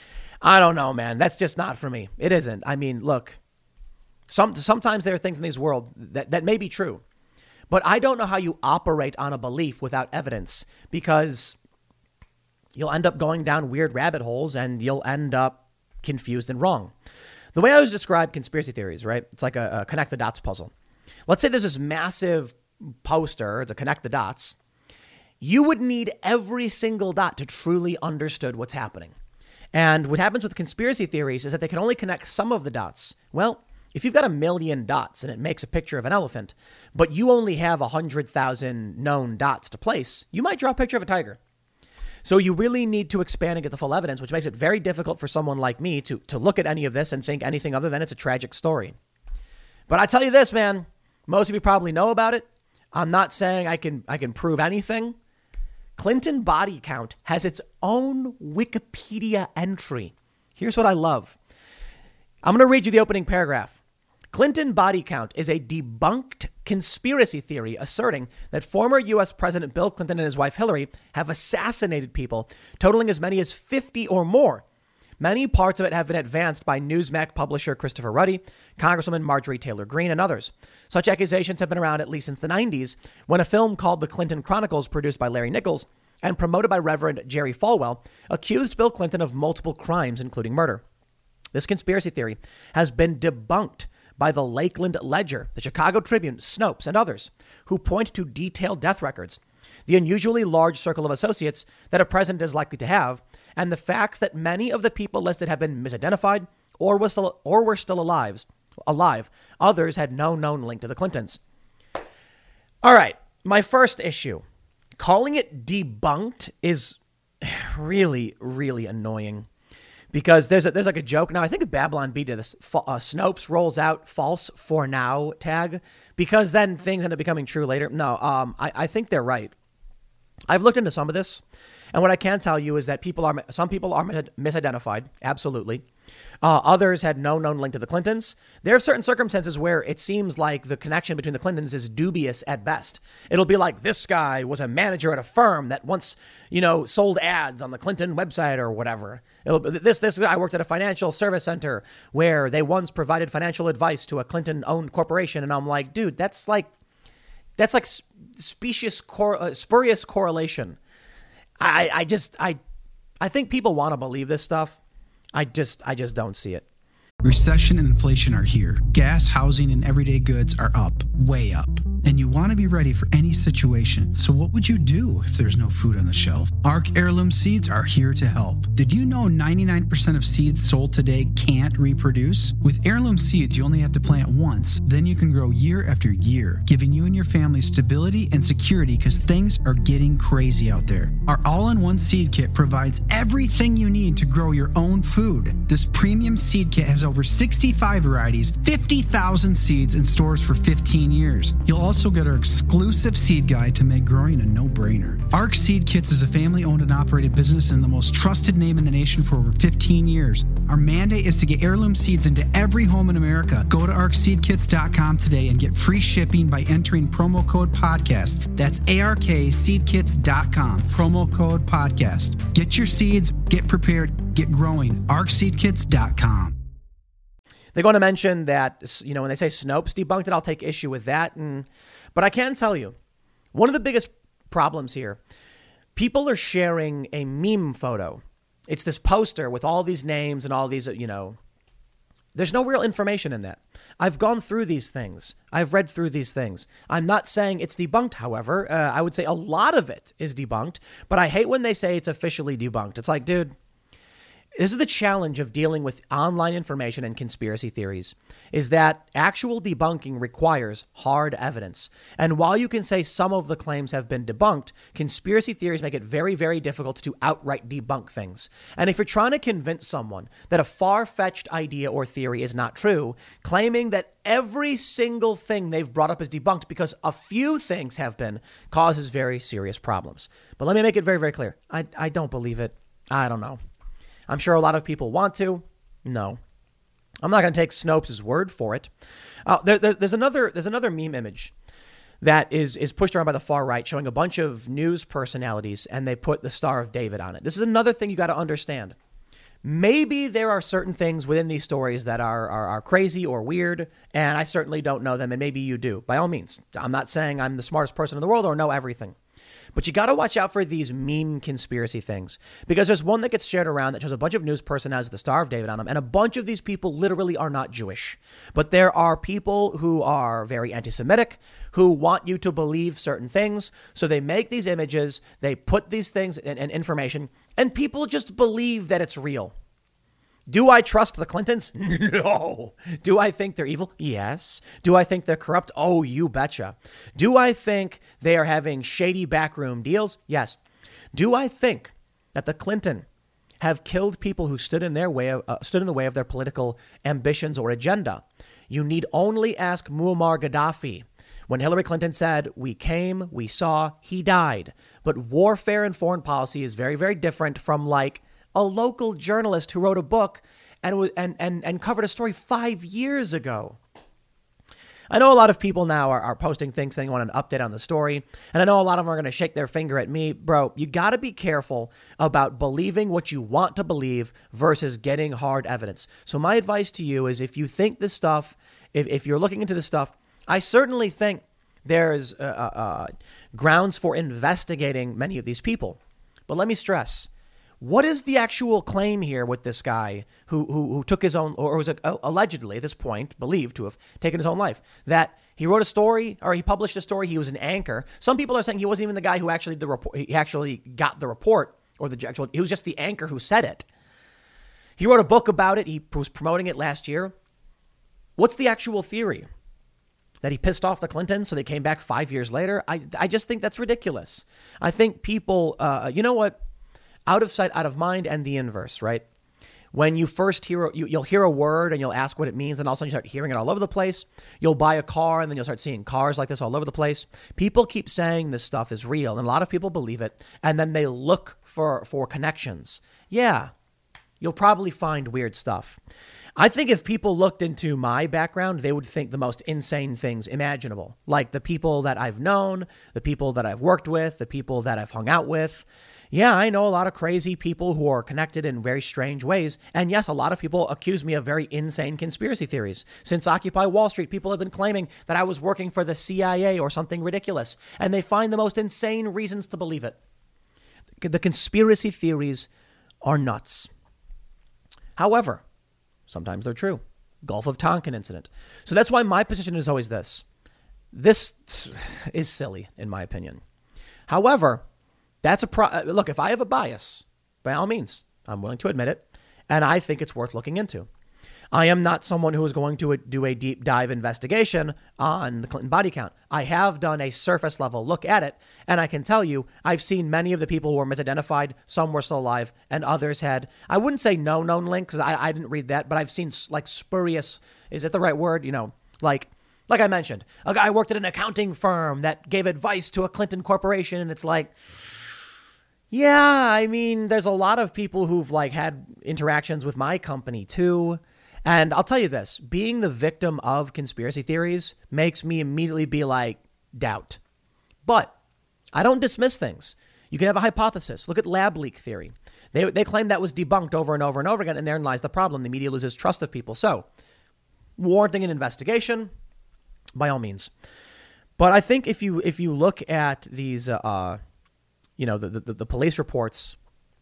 I don't know, man. That's just not for me. It isn't. I mean, look, some, sometimes there are things in this world that, that may be true, but I don't know how you operate on a belief without evidence, because you'll end up going down weird rabbit holes and you'll end up confused and wrong. The way I always describe conspiracy theories, right? It's like a, a connect the dots puzzle. Let's say there's this massive poster to connect the dots. You would need every single dot to truly understood what's happening. And what happens with conspiracy theories is that they can only connect some of the dots. Well, if you've got a million dots and it makes a picture of an elephant, but you only have one hundred thousand known dots to place, you might draw a picture of a tiger. So you really need to expand and get the full evidence, which makes it very difficult for someone like me to, to look at any of this and think anything other than it's a tragic story. But I tell you this, man, most of you probably know about it. I'm not saying I can I can prove anything. Clinton body count has its own Wikipedia entry. Here's what I love. I'm going to read you the opening paragraph. Clinton body count is a debunked conspiracy theory asserting that former U S President Bill Clinton and his wife Hillary have assassinated people, totaling as many as fifty or more. Many parts of it have been advanced by Newsmax publisher Christopher Ruddy, Congresswoman Marjorie Taylor Greene, and others. Such accusations have been around at least since the nineties, when a film called The Clinton Chronicles, produced by Larry Nichols and promoted by Reverend Jerry Falwell, accused Bill Clinton of multiple crimes, including murder. This conspiracy theory has been debunked by the Lakeland Ledger, the Chicago Tribune, Snopes, and others, who point to detailed death records, the unusually large circle of associates that a president is likely to have, and the facts that many of the people listed have been misidentified or were still, or were still alive. alive. Others had no known link to the Clintons. All right, my first issue. Calling it debunked is really, really annoying. Because there's a, there's like a joke. Now, I think Babylon Bee did this. Uh, Snopes rolls out false for now tag because then things end up becoming true later. No, um, I, I think they're right. I've looked into some of this. And what I can tell you is that people are some people are misidentified. Absolutely. Uh, others had no known link to the Clintons. There are certain circumstances where it seems like the connection between the Clintons is dubious at best. It'll be like this guy was a manager at a firm that once, you know, sold ads on the Clinton website or whatever. It'll, this this guy worked at a financial service center where they once provided financial advice to a Clinton-owned corporation. And I'm like, dude, that's like that's like specious cor- uh, spurious correlation. I, I just I I think people want to believe this stuff. I just I just don't see it. Recession and inflation are here. Gas, housing, and everyday goods are up, way up. And you want to be ready for any situation. So what would you do if there's no food on the shelf? Ark Heirloom Seeds are here to help. Did you know ninety-nine percent of seeds sold today can't reproduce? With Heirloom Seeds, you only have to plant once. Then you can grow year after year, giving you and your family stability and security because things are getting crazy out there. Our all-in-one seed kit provides everything you need to grow your own food. This premium seed kit has over sixty-five varieties, fifty thousand seeds, and stores for fifteen years. You'll also get our exclusive seed guide to make growing a no-brainer. Ark Seed Kits is a family-owned and operated business and the most trusted name in the nation for over fifteen years. Our mandate is to get heirloom seeds into every home in America. Go to ark seed kits dot com today and get free shipping by entering promo code podcast. That's A R K seed kits dot com, promo code podcast. Get your seeds, get prepared, get growing. ark seed kits dot com. They're going to mention that, you know, when they say Snopes debunked it, I'll take issue with that. And, but I can tell you, one of the biggest problems here, people are sharing a meme photo. It's this poster with all these names and all these, you know, there's no real information in that. I've gone through these things. I've read through these things. I'm not saying it's debunked, however. Uh, I would say a lot of it is debunked, but I hate when they say it's officially debunked. It's like, dude, this is the challenge of dealing with online information and conspiracy theories, is that actual debunking requires hard evidence. And while you can say some of the claims have been debunked, conspiracy theories make it very, very difficult to outright debunk things. And if you're trying to convince someone that a far-fetched idea or theory is not true, claiming that every single thing they've brought up is debunked because a few things have been, causes very serious problems. But let me make it very, very clear. I, I don't believe it. I don't know. I'm sure a lot of people want to. No, I'm not going to take Snopes' word for it. Uh, there, there, there's another there's another meme image that is is pushed around by the far right, showing a bunch of news personalities, and they put the Star of David on it. This is another thing you got to understand. Maybe there are certain things within these stories that are, are are crazy or weird, and I certainly don't know them, and maybe you do. By all means, I'm not saying I'm the smartest person in the world or know everything. But you got to watch out for these meme conspiracy things, because there's one that gets shared around that shows a bunch of news personalities with the Star of David on them. And a bunch of these people literally are not Jewish. But there are people who are very anti-Semitic who want you to believe certain things. So they make these images, they put these things and, and information, and people just believe that it's real. Do I trust the Clintons? No. Do I think they're evil? Yes. Do I think they're corrupt? Oh, you betcha. Do I think they are having shady backroom deals? Yes. Do I think that the Clinton have killed people who stood in their way, of, uh, stood in the way of their political ambitions or agenda? You need only ask Muammar Gaddafi. When Hillary Clinton said, we came, we saw, he died. But warfare and foreign policy is very, very different from like a local journalist who wrote a book and, and, and, and covered a story five years ago. I know a lot of people now are, are posting things saying they want an update on the story. And I know a lot of them are going to shake their finger at me. Bro, you got to be careful about believing what you want to believe versus getting hard evidence. So my advice to you is if you think this stuff, if, if you're looking into this stuff, I certainly think there's uh, uh, grounds for investigating many of these people. But let me stress, what is the actual claim here with this guy who who, who took his own, or was uh, allegedly at this point believed to have taken his own life? That he wrote a story, or he published a story. He was an anchor. Some people are saying he wasn't even the guy who actually the report. He actually got the report, or the actual. He was just the anchor who said it. He wrote a book about it. He was promoting it last year. What's the actual theory? That he pissed off the Clintons, so they came back five years later? I I just think that's ridiculous. I think people, uh, you know what? Out of sight, out of mind, and the inverse, right? When you first hear, you, you'll hear a word and you'll ask what it means, and all of a sudden you start hearing it all over the place. You'll buy a car and then you'll start seeing cars like this all over the place. People keep saying this stuff is real, and a lot of people believe it, and then they look for, for connections. Yeah, you'll probably find weird stuff. I think if people looked into my background, they would think the most insane things imaginable, like the people that I've known, the people that I've worked with, the people that I've hung out with. Yeah, I know a lot of crazy people who are connected in very strange ways. And yes, a lot of people accuse me of very insane conspiracy theories. Since Occupy Wall Street, people have been claiming that I was working for the C I A or something ridiculous, and they find the most insane reasons to believe it. The conspiracy theories are nuts. However, sometimes they're true. Gulf of Tonkin incident. So that's why my position is always this. This is silly, in my opinion. However, that's a pro- look, if I have a bias, by all means, I'm willing to admit it, and I think it's worth looking into. I am not someone who is going to do a deep dive investigation on the Clinton body count. I have done a surface level look at it, and I can tell you, I've seen many of the people who were misidentified. Some were still alive, and others had, I wouldn't say no known link, because I, I didn't read that, but I've seen like spurious, is it the right word? You know, like, like I mentioned, a guy worked at an accounting firm that gave advice to a Clinton corporation, and it's like, yeah, I mean, there's a lot of people who've like had interactions with my company too. And I'll tell you this, being the victim of conspiracy theories makes me immediately be like, doubt. But I don't dismiss things. You can have a hypothesis. Look at lab leak theory. They they claim that was debunked over and over and over again, and therein lies the problem. The media loses trust of people. So, warranting an investigation, by all means. But I think if you if you look at these, uh, you know, the, the the police reports,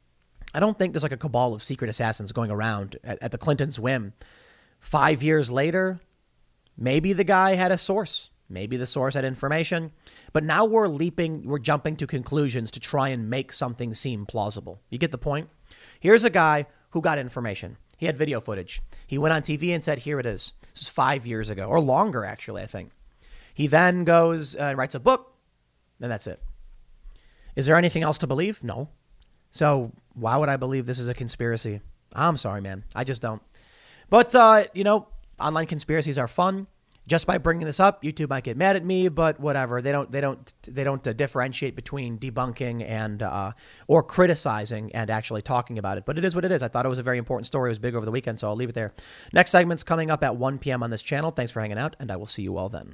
I don't think there's like a cabal of secret assassins going around at, at the Clintons' whim. Five years later, maybe the guy had a source. Maybe the source had information. But now we're leaping, we're jumping to conclusions to try and make something seem plausible. You get the point? Here's a guy who got information. He had video footage. He went on T V and said, here it is. This is five years ago, or longer, actually, I think. He then goes and uh, writes a book, and that's it. Is there anything else to believe? No. So why would I believe this is a conspiracy? I'm sorry, man. I just don't. But, uh, you know, online conspiracies are fun. Just by bringing this up, YouTube might get mad at me, but whatever. They don't, they don't, they don't uh, differentiate between debunking and uh, or criticizing and actually talking about it. But it is what it is. I thought it was a very important story. It was big over the weekend, so I'll leave it there. Next segment's coming up at one p.m. on this channel. Thanks for hanging out, and I will see you all then.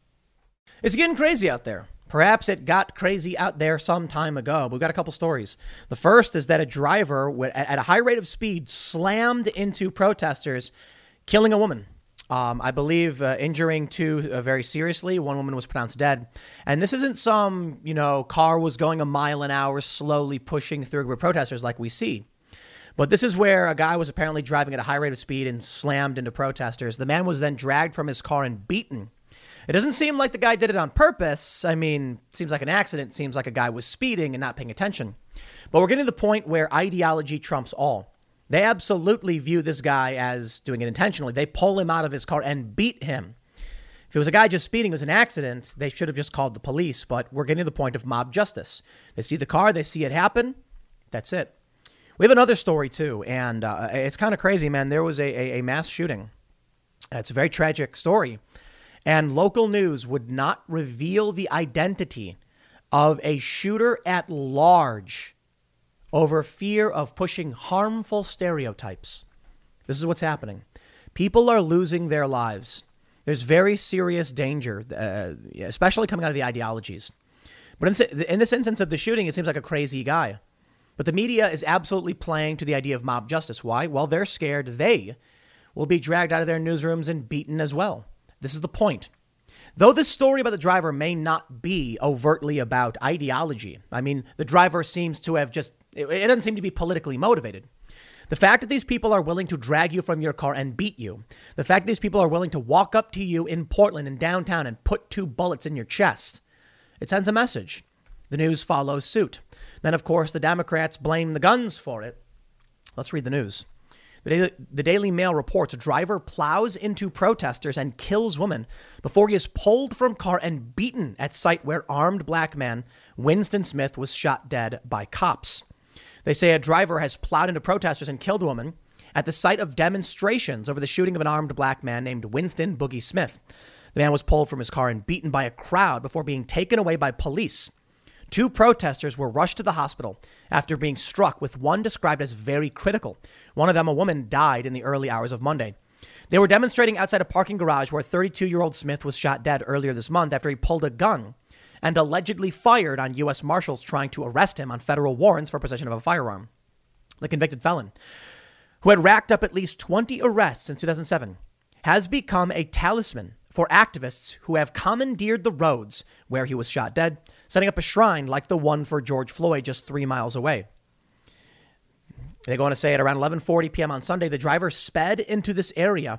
It's getting crazy out there. Perhaps it got crazy out there some time ago. We've got a couple stories. The first is that a driver at a high rate of speed slammed into protesters, killing a woman. Um, I believe uh, injuring two uh, very seriously. One woman was pronounced dead. And this isn't some, you know, car was going a mile an hour, slowly pushing through a group of protesters like we see. But this is where a guy was apparently driving at a high rate of speed and slammed into protesters. The man was then dragged from his car and beaten. It doesn't seem like the guy did it on purpose. I mean, it seems like an accident. It seems like a guy was speeding and not paying attention. But we're getting to the point where ideology trumps all. They absolutely view this guy as doing it intentionally. They pull him out of his car and beat him. If it was a guy just speeding, it was an accident, they should have just called the police. But we're getting to the point of mob justice. They see the car, they see it happen. That's it. We have another story, too. And uh, it's kind of crazy, man. There was a, a, a mass shooting. It's a very tragic story. And local news would not reveal the identity of a shooter at large over fear of pushing harmful stereotypes. This is what's happening. People are losing their lives. There's very serious danger, uh, especially coming out of the ideologies. But in, in this instance of the shooting, it seems like a crazy guy. But the media is absolutely playing to the idea of mob justice. Why? Well, they're scared they will be dragged out of their newsrooms and beaten as well. This is the point. Though this story about the driver may not be overtly about ideology, I mean, the driver seems to have just, it, it doesn't seem to be politically motivated. The fact that these people are willing to drag you from your car and beat you, the fact that these people are willing to walk up to you in Portland and downtown and put two bullets in your chest, it sends a message. The news follows suit. Then, of course, the Democrats blame the guns for it. Let's read the news. The Daily, the Daily Mail reports a driver plows into protesters and kills woman before he is pulled from car and beaten at site where armed black man Winston Smith was shot dead by cops. They say a driver has plowed into protesters and killed a woman at the site of demonstrations over the shooting of an armed black man named Winston Boogie Smith. The man was pulled from his car and beaten by a crowd before being taken away by police. Two protesters were rushed to the hospital after being struck with one described as very critical. One of them, a woman, died in the early hours of Monday. They were demonstrating outside a parking garage where thirty-two-year-old Smith was shot dead earlier this month after he pulled a gun and allegedly fired on U S Marshals trying to arrest him on federal warrants for possession of a firearm. The convicted felon, who had racked up at least twenty arrests since two thousand seven, has become a talisman for activists who have commandeered the roads where he was shot dead, setting up a shrine like the one for George Floyd just three miles away. They go on to say at around eleven forty p.m. on Sunday, the driver sped into this area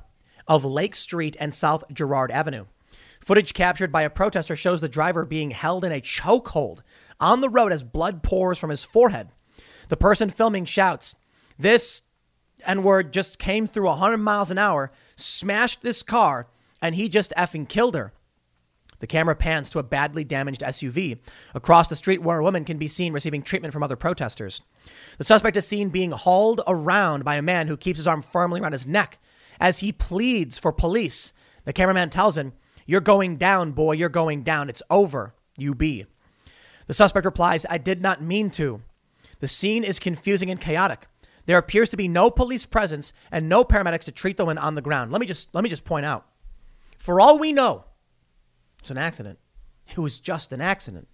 of Lake Street and South Girard Avenue. Footage captured by a protester shows the driver being held in a chokehold on the road as blood pours from his forehead. The person filming shouts, "This N-word just came through one hundred miles an hour, smashed this car, and he just effing killed her." The camera pans to a badly damaged S U V across the street where a woman can be seen receiving treatment from other protesters. The suspect is seen being hauled around by a man who keeps his arm firmly around his neck as he pleads for police. The cameraman tells him, "You're going down, boy. You're going down. It's over. You be." The suspect replies, "I did not mean to." The scene is confusing and chaotic. There appears to be no police presence and no paramedics to treat the woman on the ground. Let me just let me just point out, for all we know, it's an accident. It was just an accident.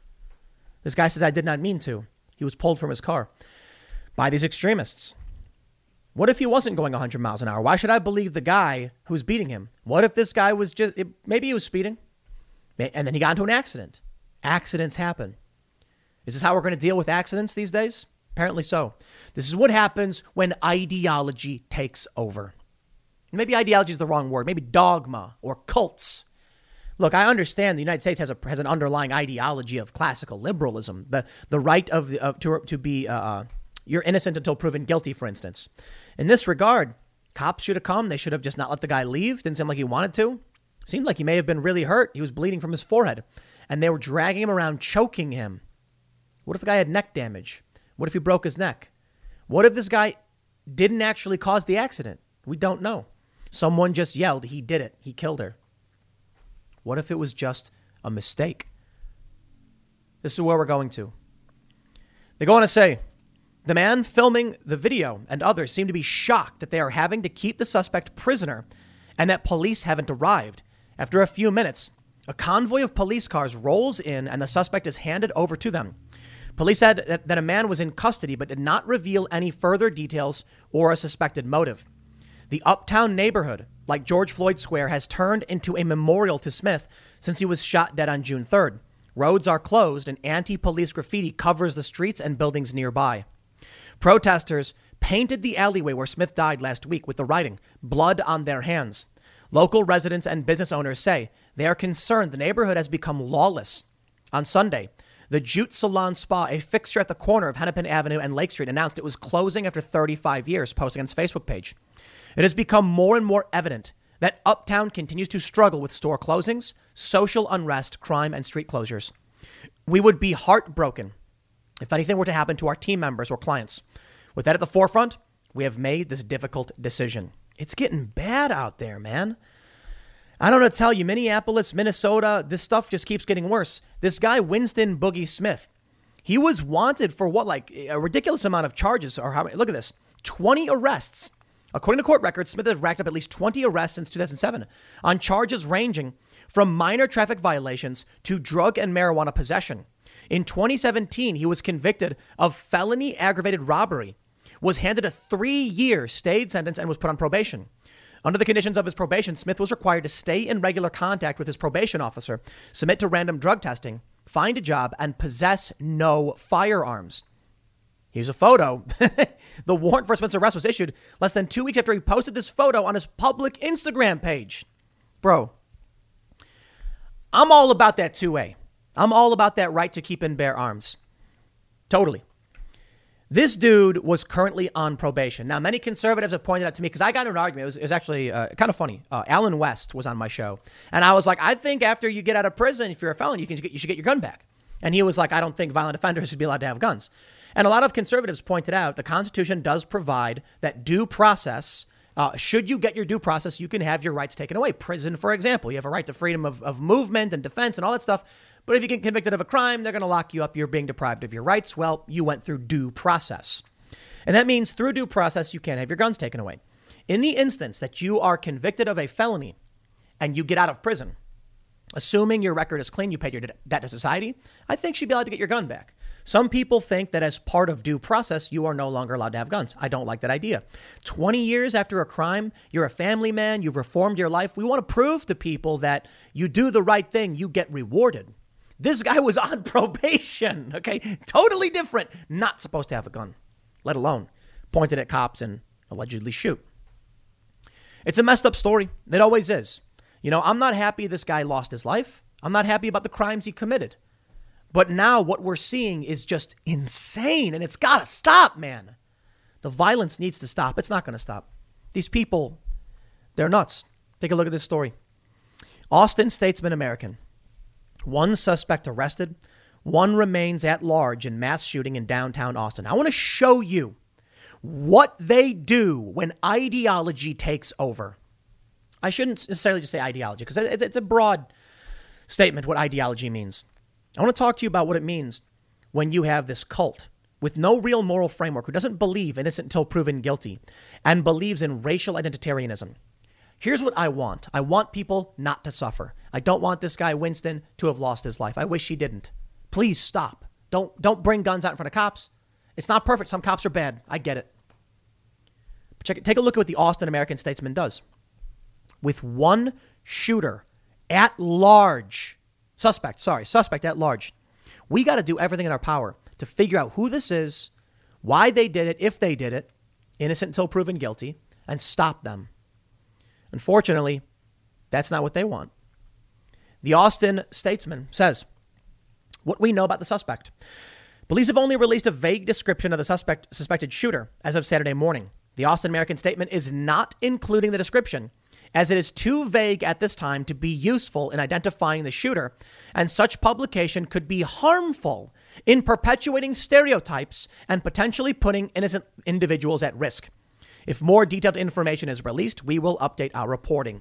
This guy says, "I did not mean to." He was pulled from his car by these extremists. What if he wasn't going one hundred miles an hour? Why should I believe the guy who's beating him? What if this guy was just, it, maybe he was speeding and then he got into an accident? Accidents happen. Is this how we're going to deal with accidents these days? Apparently so. This is what happens when ideology takes over. Maybe ideology is the wrong word. Maybe dogma or cults. Look, I understand the United States has a has an underlying ideology of classical liberalism, the the right of, the, of to to be uh, you're innocent until proven guilty, for instance. In this regard, cops should have come. They should have just not let the guy leave. Didn't seem like he wanted to. Seemed like he may have been really hurt. He was bleeding from his forehead, and they were dragging him around, choking him. What if the guy had neck damage? What if he broke his neck? What if this guy didn't actually cause the accident? We don't know. Someone just yelled, "He did it. He killed her." What if it was just a mistake? This is where we're going to. They go on to say, the man filming the video and others seem to be shocked that they are having to keep the suspect prisoner and that police haven't arrived. After a few minutes, a convoy of police cars rolls in and the suspect is handed over to them. Police said that, that a man was in custody but did not reveal any further details or a suspected motive. The uptown neighborhood, like George Floyd Square, has turned into a memorial to Smith since he was shot dead on June third. Roads are closed and anti-police graffiti covers the streets and buildings nearby. Protesters painted the alleyway where Smith died last week with the writing, "Blood on their hands." Local residents and business owners say they are concerned the neighborhood has become lawless. On Sunday, the Jute Salon Spa, a fixture at the corner of Hennepin Avenue and Lake Street, announced it was closing after thirty-five years, posting on its Facebook page. It has become more and more evident that Uptown continues to struggle with store closings, social unrest, crime, and street closures. We would be heartbroken if anything were to happen to our team members or clients. With that at the forefront, we have made this difficult decision. It's getting bad out there, man. I don't know to tell you, Minneapolis, Minnesota, this stuff just keeps getting worse. This guy, Winston Boogie Smith, he was wanted for what, like a ridiculous amount of charges or how many? Look at this, twenty arrests. According to court records, Smith has racked up at least twenty arrests since two thousand seven on charges ranging from minor traffic violations to drug and marijuana possession. In twenty seventeen, he was convicted of felony aggravated robbery, was handed a three-year stayed sentence, and was put on probation. Under the conditions of his probation, Smith was required to stay in regular contact with his probation officer, submit to random drug testing, find a job, and possess no firearms. Here's a photo. The warrant for Smith's arrest was issued less than two weeks after he posted this photo on his public Instagram page. Bro, I'm all about that two A. I'm all about that right to keep and bear arms. Totally. This dude was currently on probation. Now, many conservatives have pointed out to me, because I got into an argument. It was, it was actually uh, kind of funny. Uh, Alan West was on my show. And I was like, I think after you get out of prison, if you're a felon, you can get, you should get your gun back. And he was like, I don't think violent offenders should be allowed to have guns. And a lot of conservatives pointed out the Constitution does provide that due process. Uh, should you get your due process, you can have your rights taken away. Prison, for example, you have a right to freedom of, of movement and defense and all that stuff. But if you get convicted of a crime, they're going to lock you up. You're being deprived of your rights. Well, you went through due process. And that means through due process, you can't have your guns taken away. In the instance that you are convicted of a felony and you get out of prison, assuming your record is clean, you paid your debt to society, I think you'd be allowed to get your gun back. Some people think that as part of due process, you are no longer allowed to have guns. I don't like that idea. twenty years after a crime, you're a family man, you've reformed your life. We want to prove to people that you do the right thing, you get rewarded. This guy was on probation, okay? Totally different. Not supposed to have a gun, let alone pointed at cops and allegedly shoot. It's a messed up story. It always is. You know, I'm not happy this guy lost his life. I'm not happy about the crimes he committed. But now what we're seeing is just insane, and it's got to stop, man. The violence needs to stop. It's not going to stop. These people, they're nuts. Take a look at this story. Austin Statesman American. One suspect arrested. One remains at large in mass shooting in downtown Austin. I want to show you what they do when ideology takes over. I shouldn't necessarily just say ideology because it's a broad statement what ideology means. I want to talk to you about what it means when you have this cult with no real moral framework who doesn't believe innocent until proven guilty and believes in racial identitarianism. Here's what I want. I want people not to suffer. I don't want this guy Winston to have lost his life. I wish he didn't. Please stop. Don't don't bring guns out in front of cops. It's not perfect. Some cops are bad. I get it. But check it. Take a look at what the Austin American Statesman does. With one shooter at large, suspect, sorry, suspect at large, we got to do everything in our power to figure out who this is, why they did it, if they did it, innocent until proven guilty, and stop them. Unfortunately, that's not what they want. The Austin Statesman says, what we know about the suspect. Police have only released a vague description of the suspect suspected shooter as of Saturday morning. The Austin American Statement is not including the description, as it is too vague at this time to be useful in identifying the shooter, and such publication could be harmful in perpetuating stereotypes and potentially putting innocent individuals at risk. If more detailed information is released, we will update our reporting.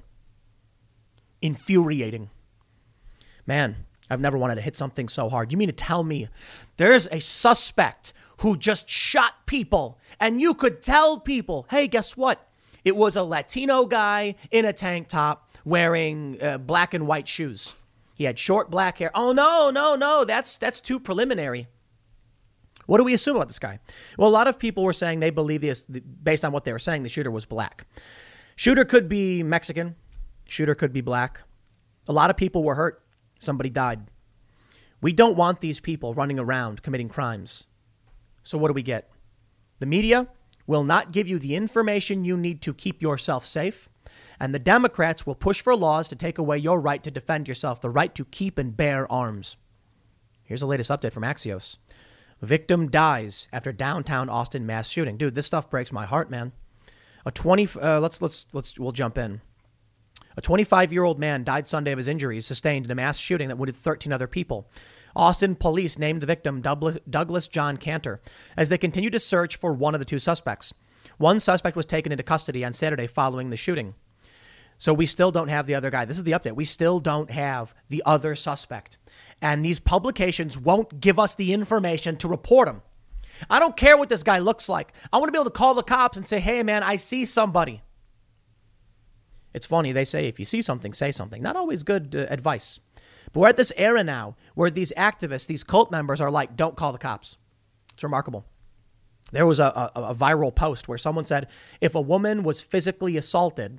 Infuriating. Man, I've never wanted to hit something so hard. You mean to tell me there's a suspect who just shot people and you could tell people, hey, guess what? It was a Latino guy in a tank top wearing uh, black and white shoes. He had short black hair. Oh, no, no, no. That's that's too preliminary. What do we assume about this guy? Well, a lot of people were saying they believe this based on what they were saying. The shooter was black. Shooter could be Mexican. Shooter could be black. A lot of people were hurt. Somebody died. We don't want these people running around committing crimes. So what do we get? The media will not give you the information you need to keep yourself safe. And the Democrats will push for laws to take away your right to defend yourself, the right to keep and bear arms. Here's the latest update from Axios. Victim dies after downtown Austin mass shooting. Dude, this stuff breaks my heart, man. A twenty uh, let's let's let's we'll jump in. A twenty-five-year-old man died Sunday of his injuries sustained in a mass shooting that wounded thirteen other people. Austin police named the victim Douglas John Cantor as they continue to search for one of the two suspects. One suspect was taken into custody on Saturday following the shooting. So we still don't have the other guy. This is the update. We still don't have the other suspect. And these publications won't give us the information to report him. I don't care what this guy looks like. I want to be able to call the cops and say, hey, man, I see somebody. It's funny. They say if you see something, say something. Not always good uh, advice. But we're at this era now where these activists, these cult members are like, don't call the cops. It's remarkable. There was a, a, a viral post where someone said if a woman was physically assaulted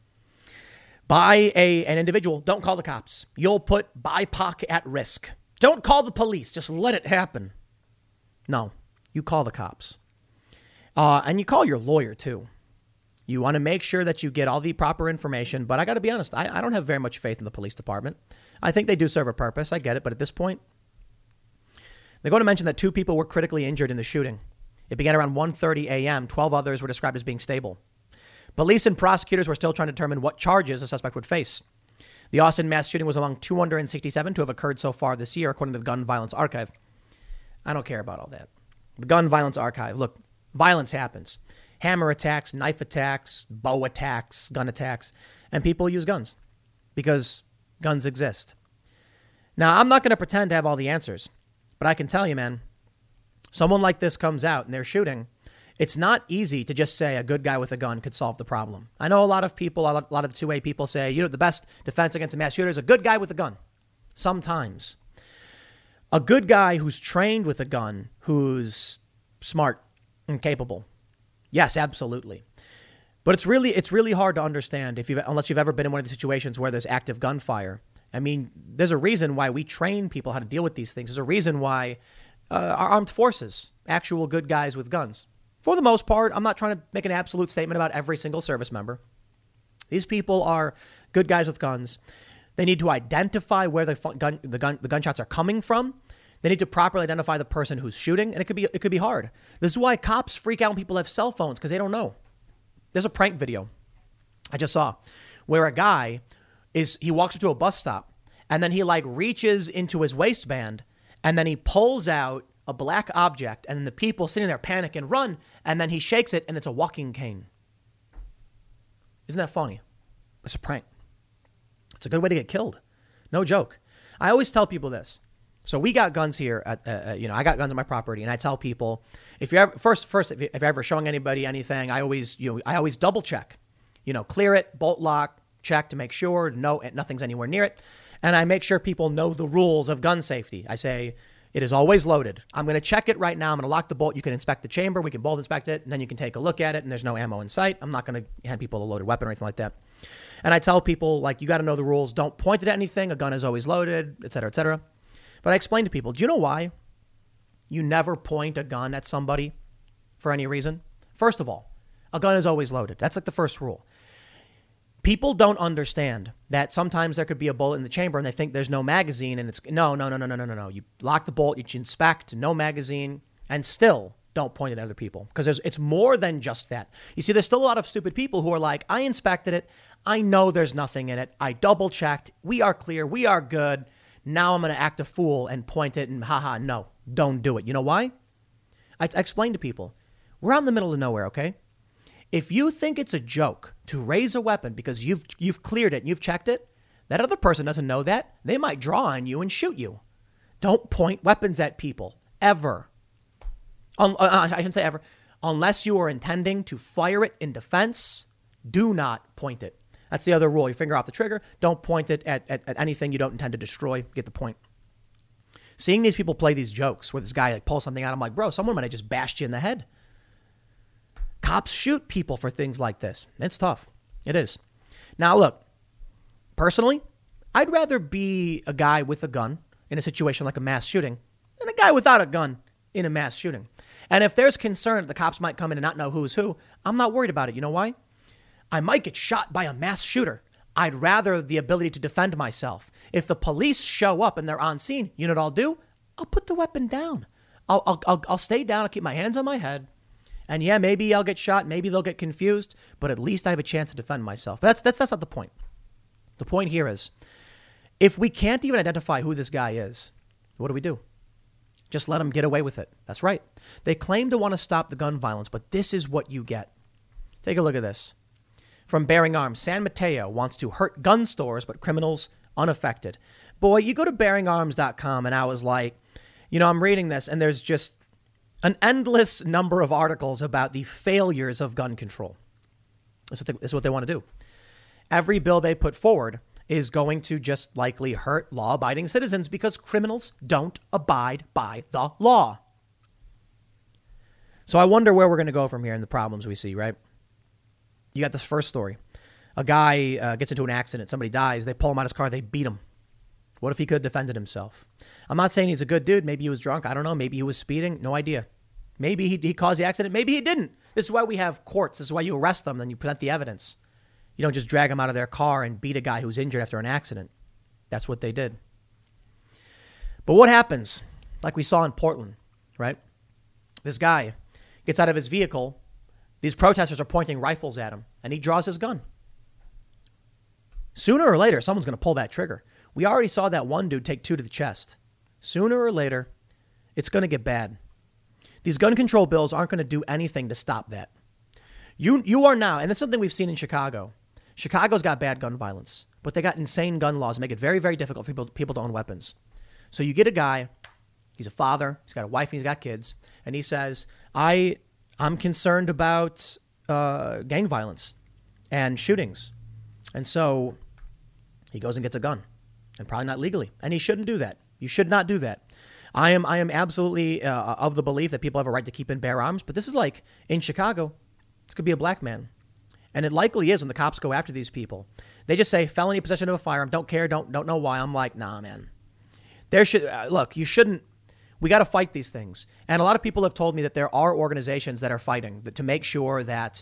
by a, an individual, don't call the cops. You'll put B I P O C at risk. Don't call the police. Just let it happen. No, you call the cops. Uh, and you call your lawyer, too. You want to make sure that you get all the proper information. But I got to be honest, I, I don't have very much faith in the police department. I think they do serve a purpose. I get it. But at this point, they're going to mention that two people were critically injured in the shooting. It began around one thirty a.m. twelve others were described as being stable. Police and prosecutors were still trying to determine what charges the suspect would face. The Austin mass shooting was among two hundred sixty-seven to have occurred so far this year, according to the Gun Violence Archive. I don't care about all that. The Gun Violence Archive. Look, violence happens. Hammer attacks, knife attacks, bow attacks, gun attacks, and people use guns because guns exist. Now, I'm not going to pretend to have all the answers, but I can tell you, man, someone like this comes out and they're shooting. It's not easy to just say a good guy with a gun could solve the problem. I know a lot of people, a lot of the two A people say, you know, the best defense against a mass shooter is a good guy with a gun. Sometimes. A good guy who's trained with a gun, who's smart and capable. Yes, absolutely. But it's really it's really hard to understand if you've unless you've ever been in one of the situations where there's active gunfire. I mean, there's a reason why we train people how to deal with these things. There's a reason why uh, our armed forces, actual good guys with guns. For the most part, I'm not trying to make an absolute statement about every single service member. These people are good guys with guns. They need to identify where the gun, the gun, the gunshots are coming from. They need to properly identify the person who's shooting, and it could be it could be hard. This is why cops freak out when people have cell phones, because they don't know. There's a prank video I just saw where a guy is he walks up to a bus stop, and then he like reaches into his waistband, and then he pulls out a black object, and then the people sitting there panic and run, and then he shakes it, and it's a walking cane. Isn't that funny? It's a prank. It's a good way to get killed. No joke. I always tell people this. So we got guns here at, uh, you know, I got guns on my property, and I tell people, if you're ever, first, first, if, you, if you're ever showing anybody anything, I always, you know, I always double check, you know, clear it, bolt lock, check to make sure no, nothing's anywhere near it. And I make sure people know the rules of gun safety. I say, it is always loaded. I'm going to check it right now. I'm going to lock the bolt. You can inspect the chamber. We can both inspect it, and then you can take a look at it, and there's no ammo in sight. I'm not going to hand people a loaded weapon or anything like that. And I tell people, like, you got to know the rules. Don't point it at anything. A gun is always loaded, et cetera, et cetera. But I explain to people, do you know why you never point a gun at somebody for any reason? First of all, a gun is always loaded. That's like the first rule. People don't understand that sometimes there could be a bullet in the chamber and they think there's no magazine, and it's no, no, no, no, no, no, no, no. You lock the bolt, you inspect, no magazine, and still don't point it at other people, because it's more than just that. You see, there's still a lot of stupid people who are like, I inspected it. I know there's nothing in it. I double checked. We are clear. We are good. Now I'm going to act a fool and point it and haha, no, don't do it. You know why? I, I explain to people, we're out in the middle of nowhere, okay? If you think it's a joke to raise a weapon because you've you've cleared it and you've checked it, that other person doesn't know that. They might draw on you and shoot you. Don't point weapons at people, ever. Um, uh, I shouldn't say ever. Unless you are intending to fire it in defense, do not point it. That's the other rule. Your finger off the trigger. Don't point it at, at, at anything you don't intend to destroy. Get the point. Seeing these people play these jokes where this guy like pulls something out, I'm like, bro, someone might have just bashed you in the head. Cops shoot people for things like this. It's tough. It is. Now, look, personally, I'd rather be a guy with a gun in a situation like a mass shooting than a guy without a gun in a mass shooting. And if there's concern that the cops might come in and not know who's who, I'm not worried about it. You know why? I might get shot by a mass shooter. I'd rather the ability to defend myself. If the police show up and they're on scene, you know what I'll do? I'll put the weapon down. I'll, I'll, I'll, I'll stay down. I'll keep my hands on my head. And yeah, maybe I'll get shot. Maybe they'll get confused. But at least I have a chance to defend myself. But that's, that's, that's not the point. The point here is, if we can't even identify who this guy is, what do we do? Just let him get away with it. That's right. They claim to want to stop the gun violence, but this is what you get. Take a look at this. From Bearing Arms, San Mateo wants to hurt gun stores, but criminals unaffected. Boy, you go to bearing arms dot com, and I was like, you know, I'm reading this, and there's just an endless number of articles about the failures of gun control. This is what they, this is what they want to do. Every bill they put forward is going to just likely hurt law-abiding citizens because criminals don't abide by the law. So I wonder where we're going to go from here and the problems we see, right? You got this first story. A guy uh, gets into an accident. Somebody dies. They pull him out of his car. They beat him. What if he could have defended himself? I'm not saying he's a good dude. Maybe he was drunk. I don't know. Maybe he was speeding. No idea. Maybe he, he caused the accident. Maybe he didn't. This is why we have courts. This is why you arrest them and you present the evidence. You don't just drag them out of their car and beat a guy who's injured after an accident. That's what they did. But what happens, like we saw in Portland, right? This guy gets out of his vehicle. These protesters are pointing rifles at him, and he draws his gun. Sooner or later, someone's going to pull that trigger. We already saw that one dude take two to the chest. Sooner or later, it's going to get bad. These gun control bills aren't going to do anything to stop that. You you are now, and that's something we've seen in Chicago. Chicago's got bad gun violence, but they got insane gun laws that make it very, very difficult for people, people to own weapons. So you get a guy, he's a father, he's got a wife, and he's got kids, and he says, I... I'm concerned about uh, gang violence and shootings. And so he goes and gets a gun, and probably not legally. And he shouldn't do that. You should not do that. I am I am absolutely uh, of the belief that people have a right to keep and bear arms. But this is like in Chicago, this could be a black man. And it likely is when the cops go after these people. They just say felony possession of a firearm. Don't care. Don't don't know why. I'm like, nah, man. There should uh, look, you shouldn't. We got to fight these things. And a lot of people have told me that there are organizations that are fighting to make sure that,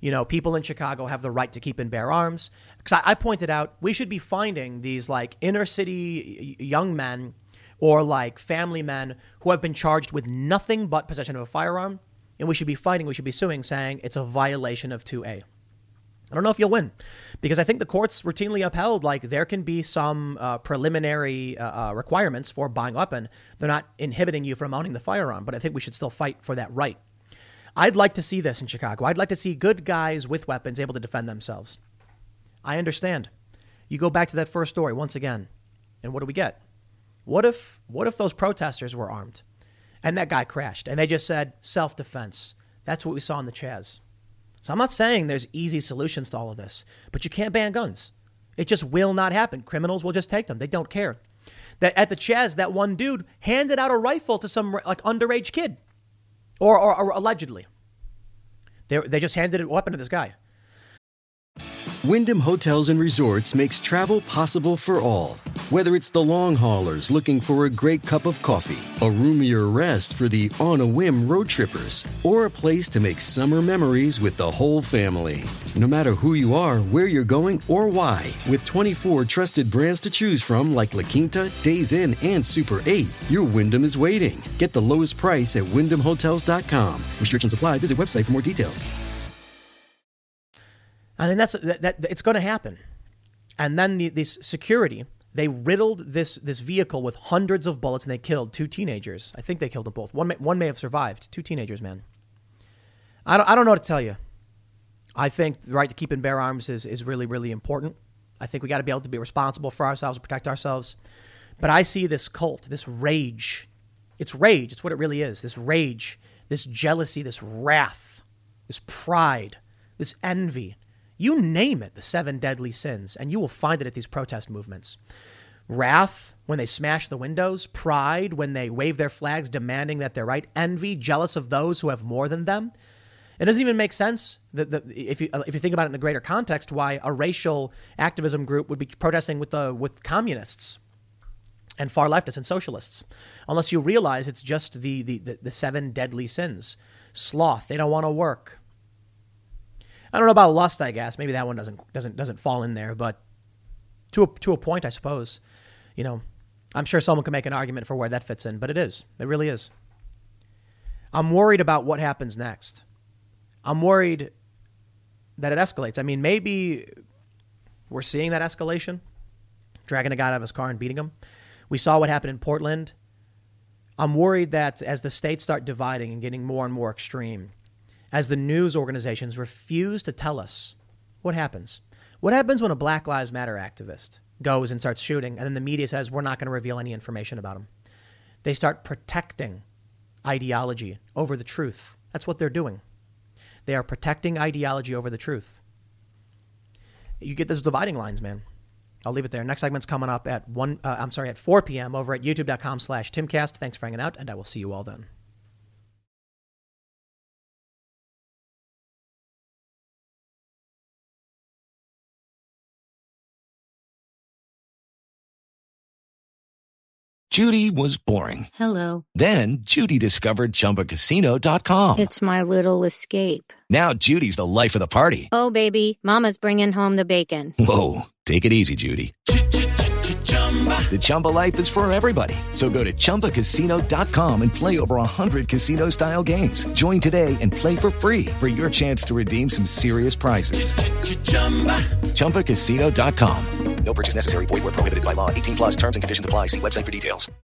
you know, people in Chicago have the right to keep and bear arms. Because I, I pointed out we should be finding these like inner city young men or like family men who have been charged with nothing but possession of a firearm. And we should be fighting, we should be suing, saying it's a violation of two A. I don't know if you'll win, because I think the courts routinely upheld, like, there can be some uh, preliminary uh, uh, requirements for buying a weapon. They're not inhibiting you from owning the firearm, but I think we should still fight for that right. I'd like to see this in Chicago. I'd like to see good guys with weapons able to defend themselves. I understand. You go back to that first story once again, and what do we get? What if, what if those protesters were armed and that guy crashed and they just said self-defense? That's what we saw in the Chaz. So I'm not saying there's easy solutions to all of this, but you can't ban guns. It just will not happen. Criminals will just take them. They don't care. That at the Chaz, that one dude handed out a rifle to some like underage kid, or, or, or allegedly. They they just handed a weapon to this guy. Wyndham Hotels and Resorts makes travel possible for all. Whether it's the long haulers looking for a great cup of coffee, a roomier rest for the on-a-whim road trippers, or a place to make summer memories with the whole family. No matter who you are, where you're going, or why, with twenty-four trusted brands to choose from like La Quinta, Days Inn, and Super eight, your Wyndham is waiting. Get the lowest price at wyndham hotels dot com. Restrictions apply. Visit website for more details. I think that's that, that it's going to happen. And then the, this security, they riddled this this vehicle with hundreds of bullets and they killed two teenagers. I think they killed them both. One may, one may have survived. Two teenagers, man. I don't, I don't know what to tell you. I think the right to keep and bear arms is, is really, really important. I think we got to be able to be responsible for ourselves, protect ourselves. But I see this cult, this rage. It's rage. It's what it really is. This rage, this jealousy, this wrath, this pride, this envy. You name it, the seven deadly sins, and you will find it at these protest movements. Wrath, when they smash the windows. Pride, when they wave their flags demanding that they're right. Envy, jealous of those who have more than them. It doesn't even make sense that, that if you if you think about it in a greater context, why a racial activism group would be protesting with the with communists and far leftists and socialists, unless you realize it's just the the the, the seven deadly sins. Sloth, they don't want to work. I don't know about lust, I guess. Maybe that one doesn't doesn't doesn't fall in there, but to a, to a point, I suppose. You know, I'm sure someone can make an argument for where that fits in, but it is. It really is. I'm worried about what happens next. I'm worried that it escalates. I mean, maybe we're seeing that escalation, dragging a guy out of his car and beating him. We saw what happened in Portland. I'm worried that as the states start dividing and getting more and more extreme, as the news organizations refuse to tell us what happens. What happens when a Black Lives Matter activist goes and starts shooting, and then the media says, we're not going to reveal any information about him? They start protecting ideology over the truth. That's what they're doing. They are protecting ideology over the truth. You get those dividing lines, man. I'll leave it there. Next segment's coming up at one. Uh, I'm sorry, at four p.m. over at youtube.com slash Timcast. Thanks for hanging out, and I will see you all then. Judy was boring. Hello. Then Judy discovered Chumba Casino dot com. It's my little escape. Now Judy's the life of the party. Oh, baby, mama's bringing home the bacon. Whoa, take it easy, Judy. The Chumba life is for everybody. So go to Chumba Casino dot com and play over one hundred casino-style games. Join today and play for free for your chance to redeem some serious prizes. Chumba Casino dot com. No purchase necessary. Void where prohibited by law. eighteen plus terms and conditions apply. See website for details.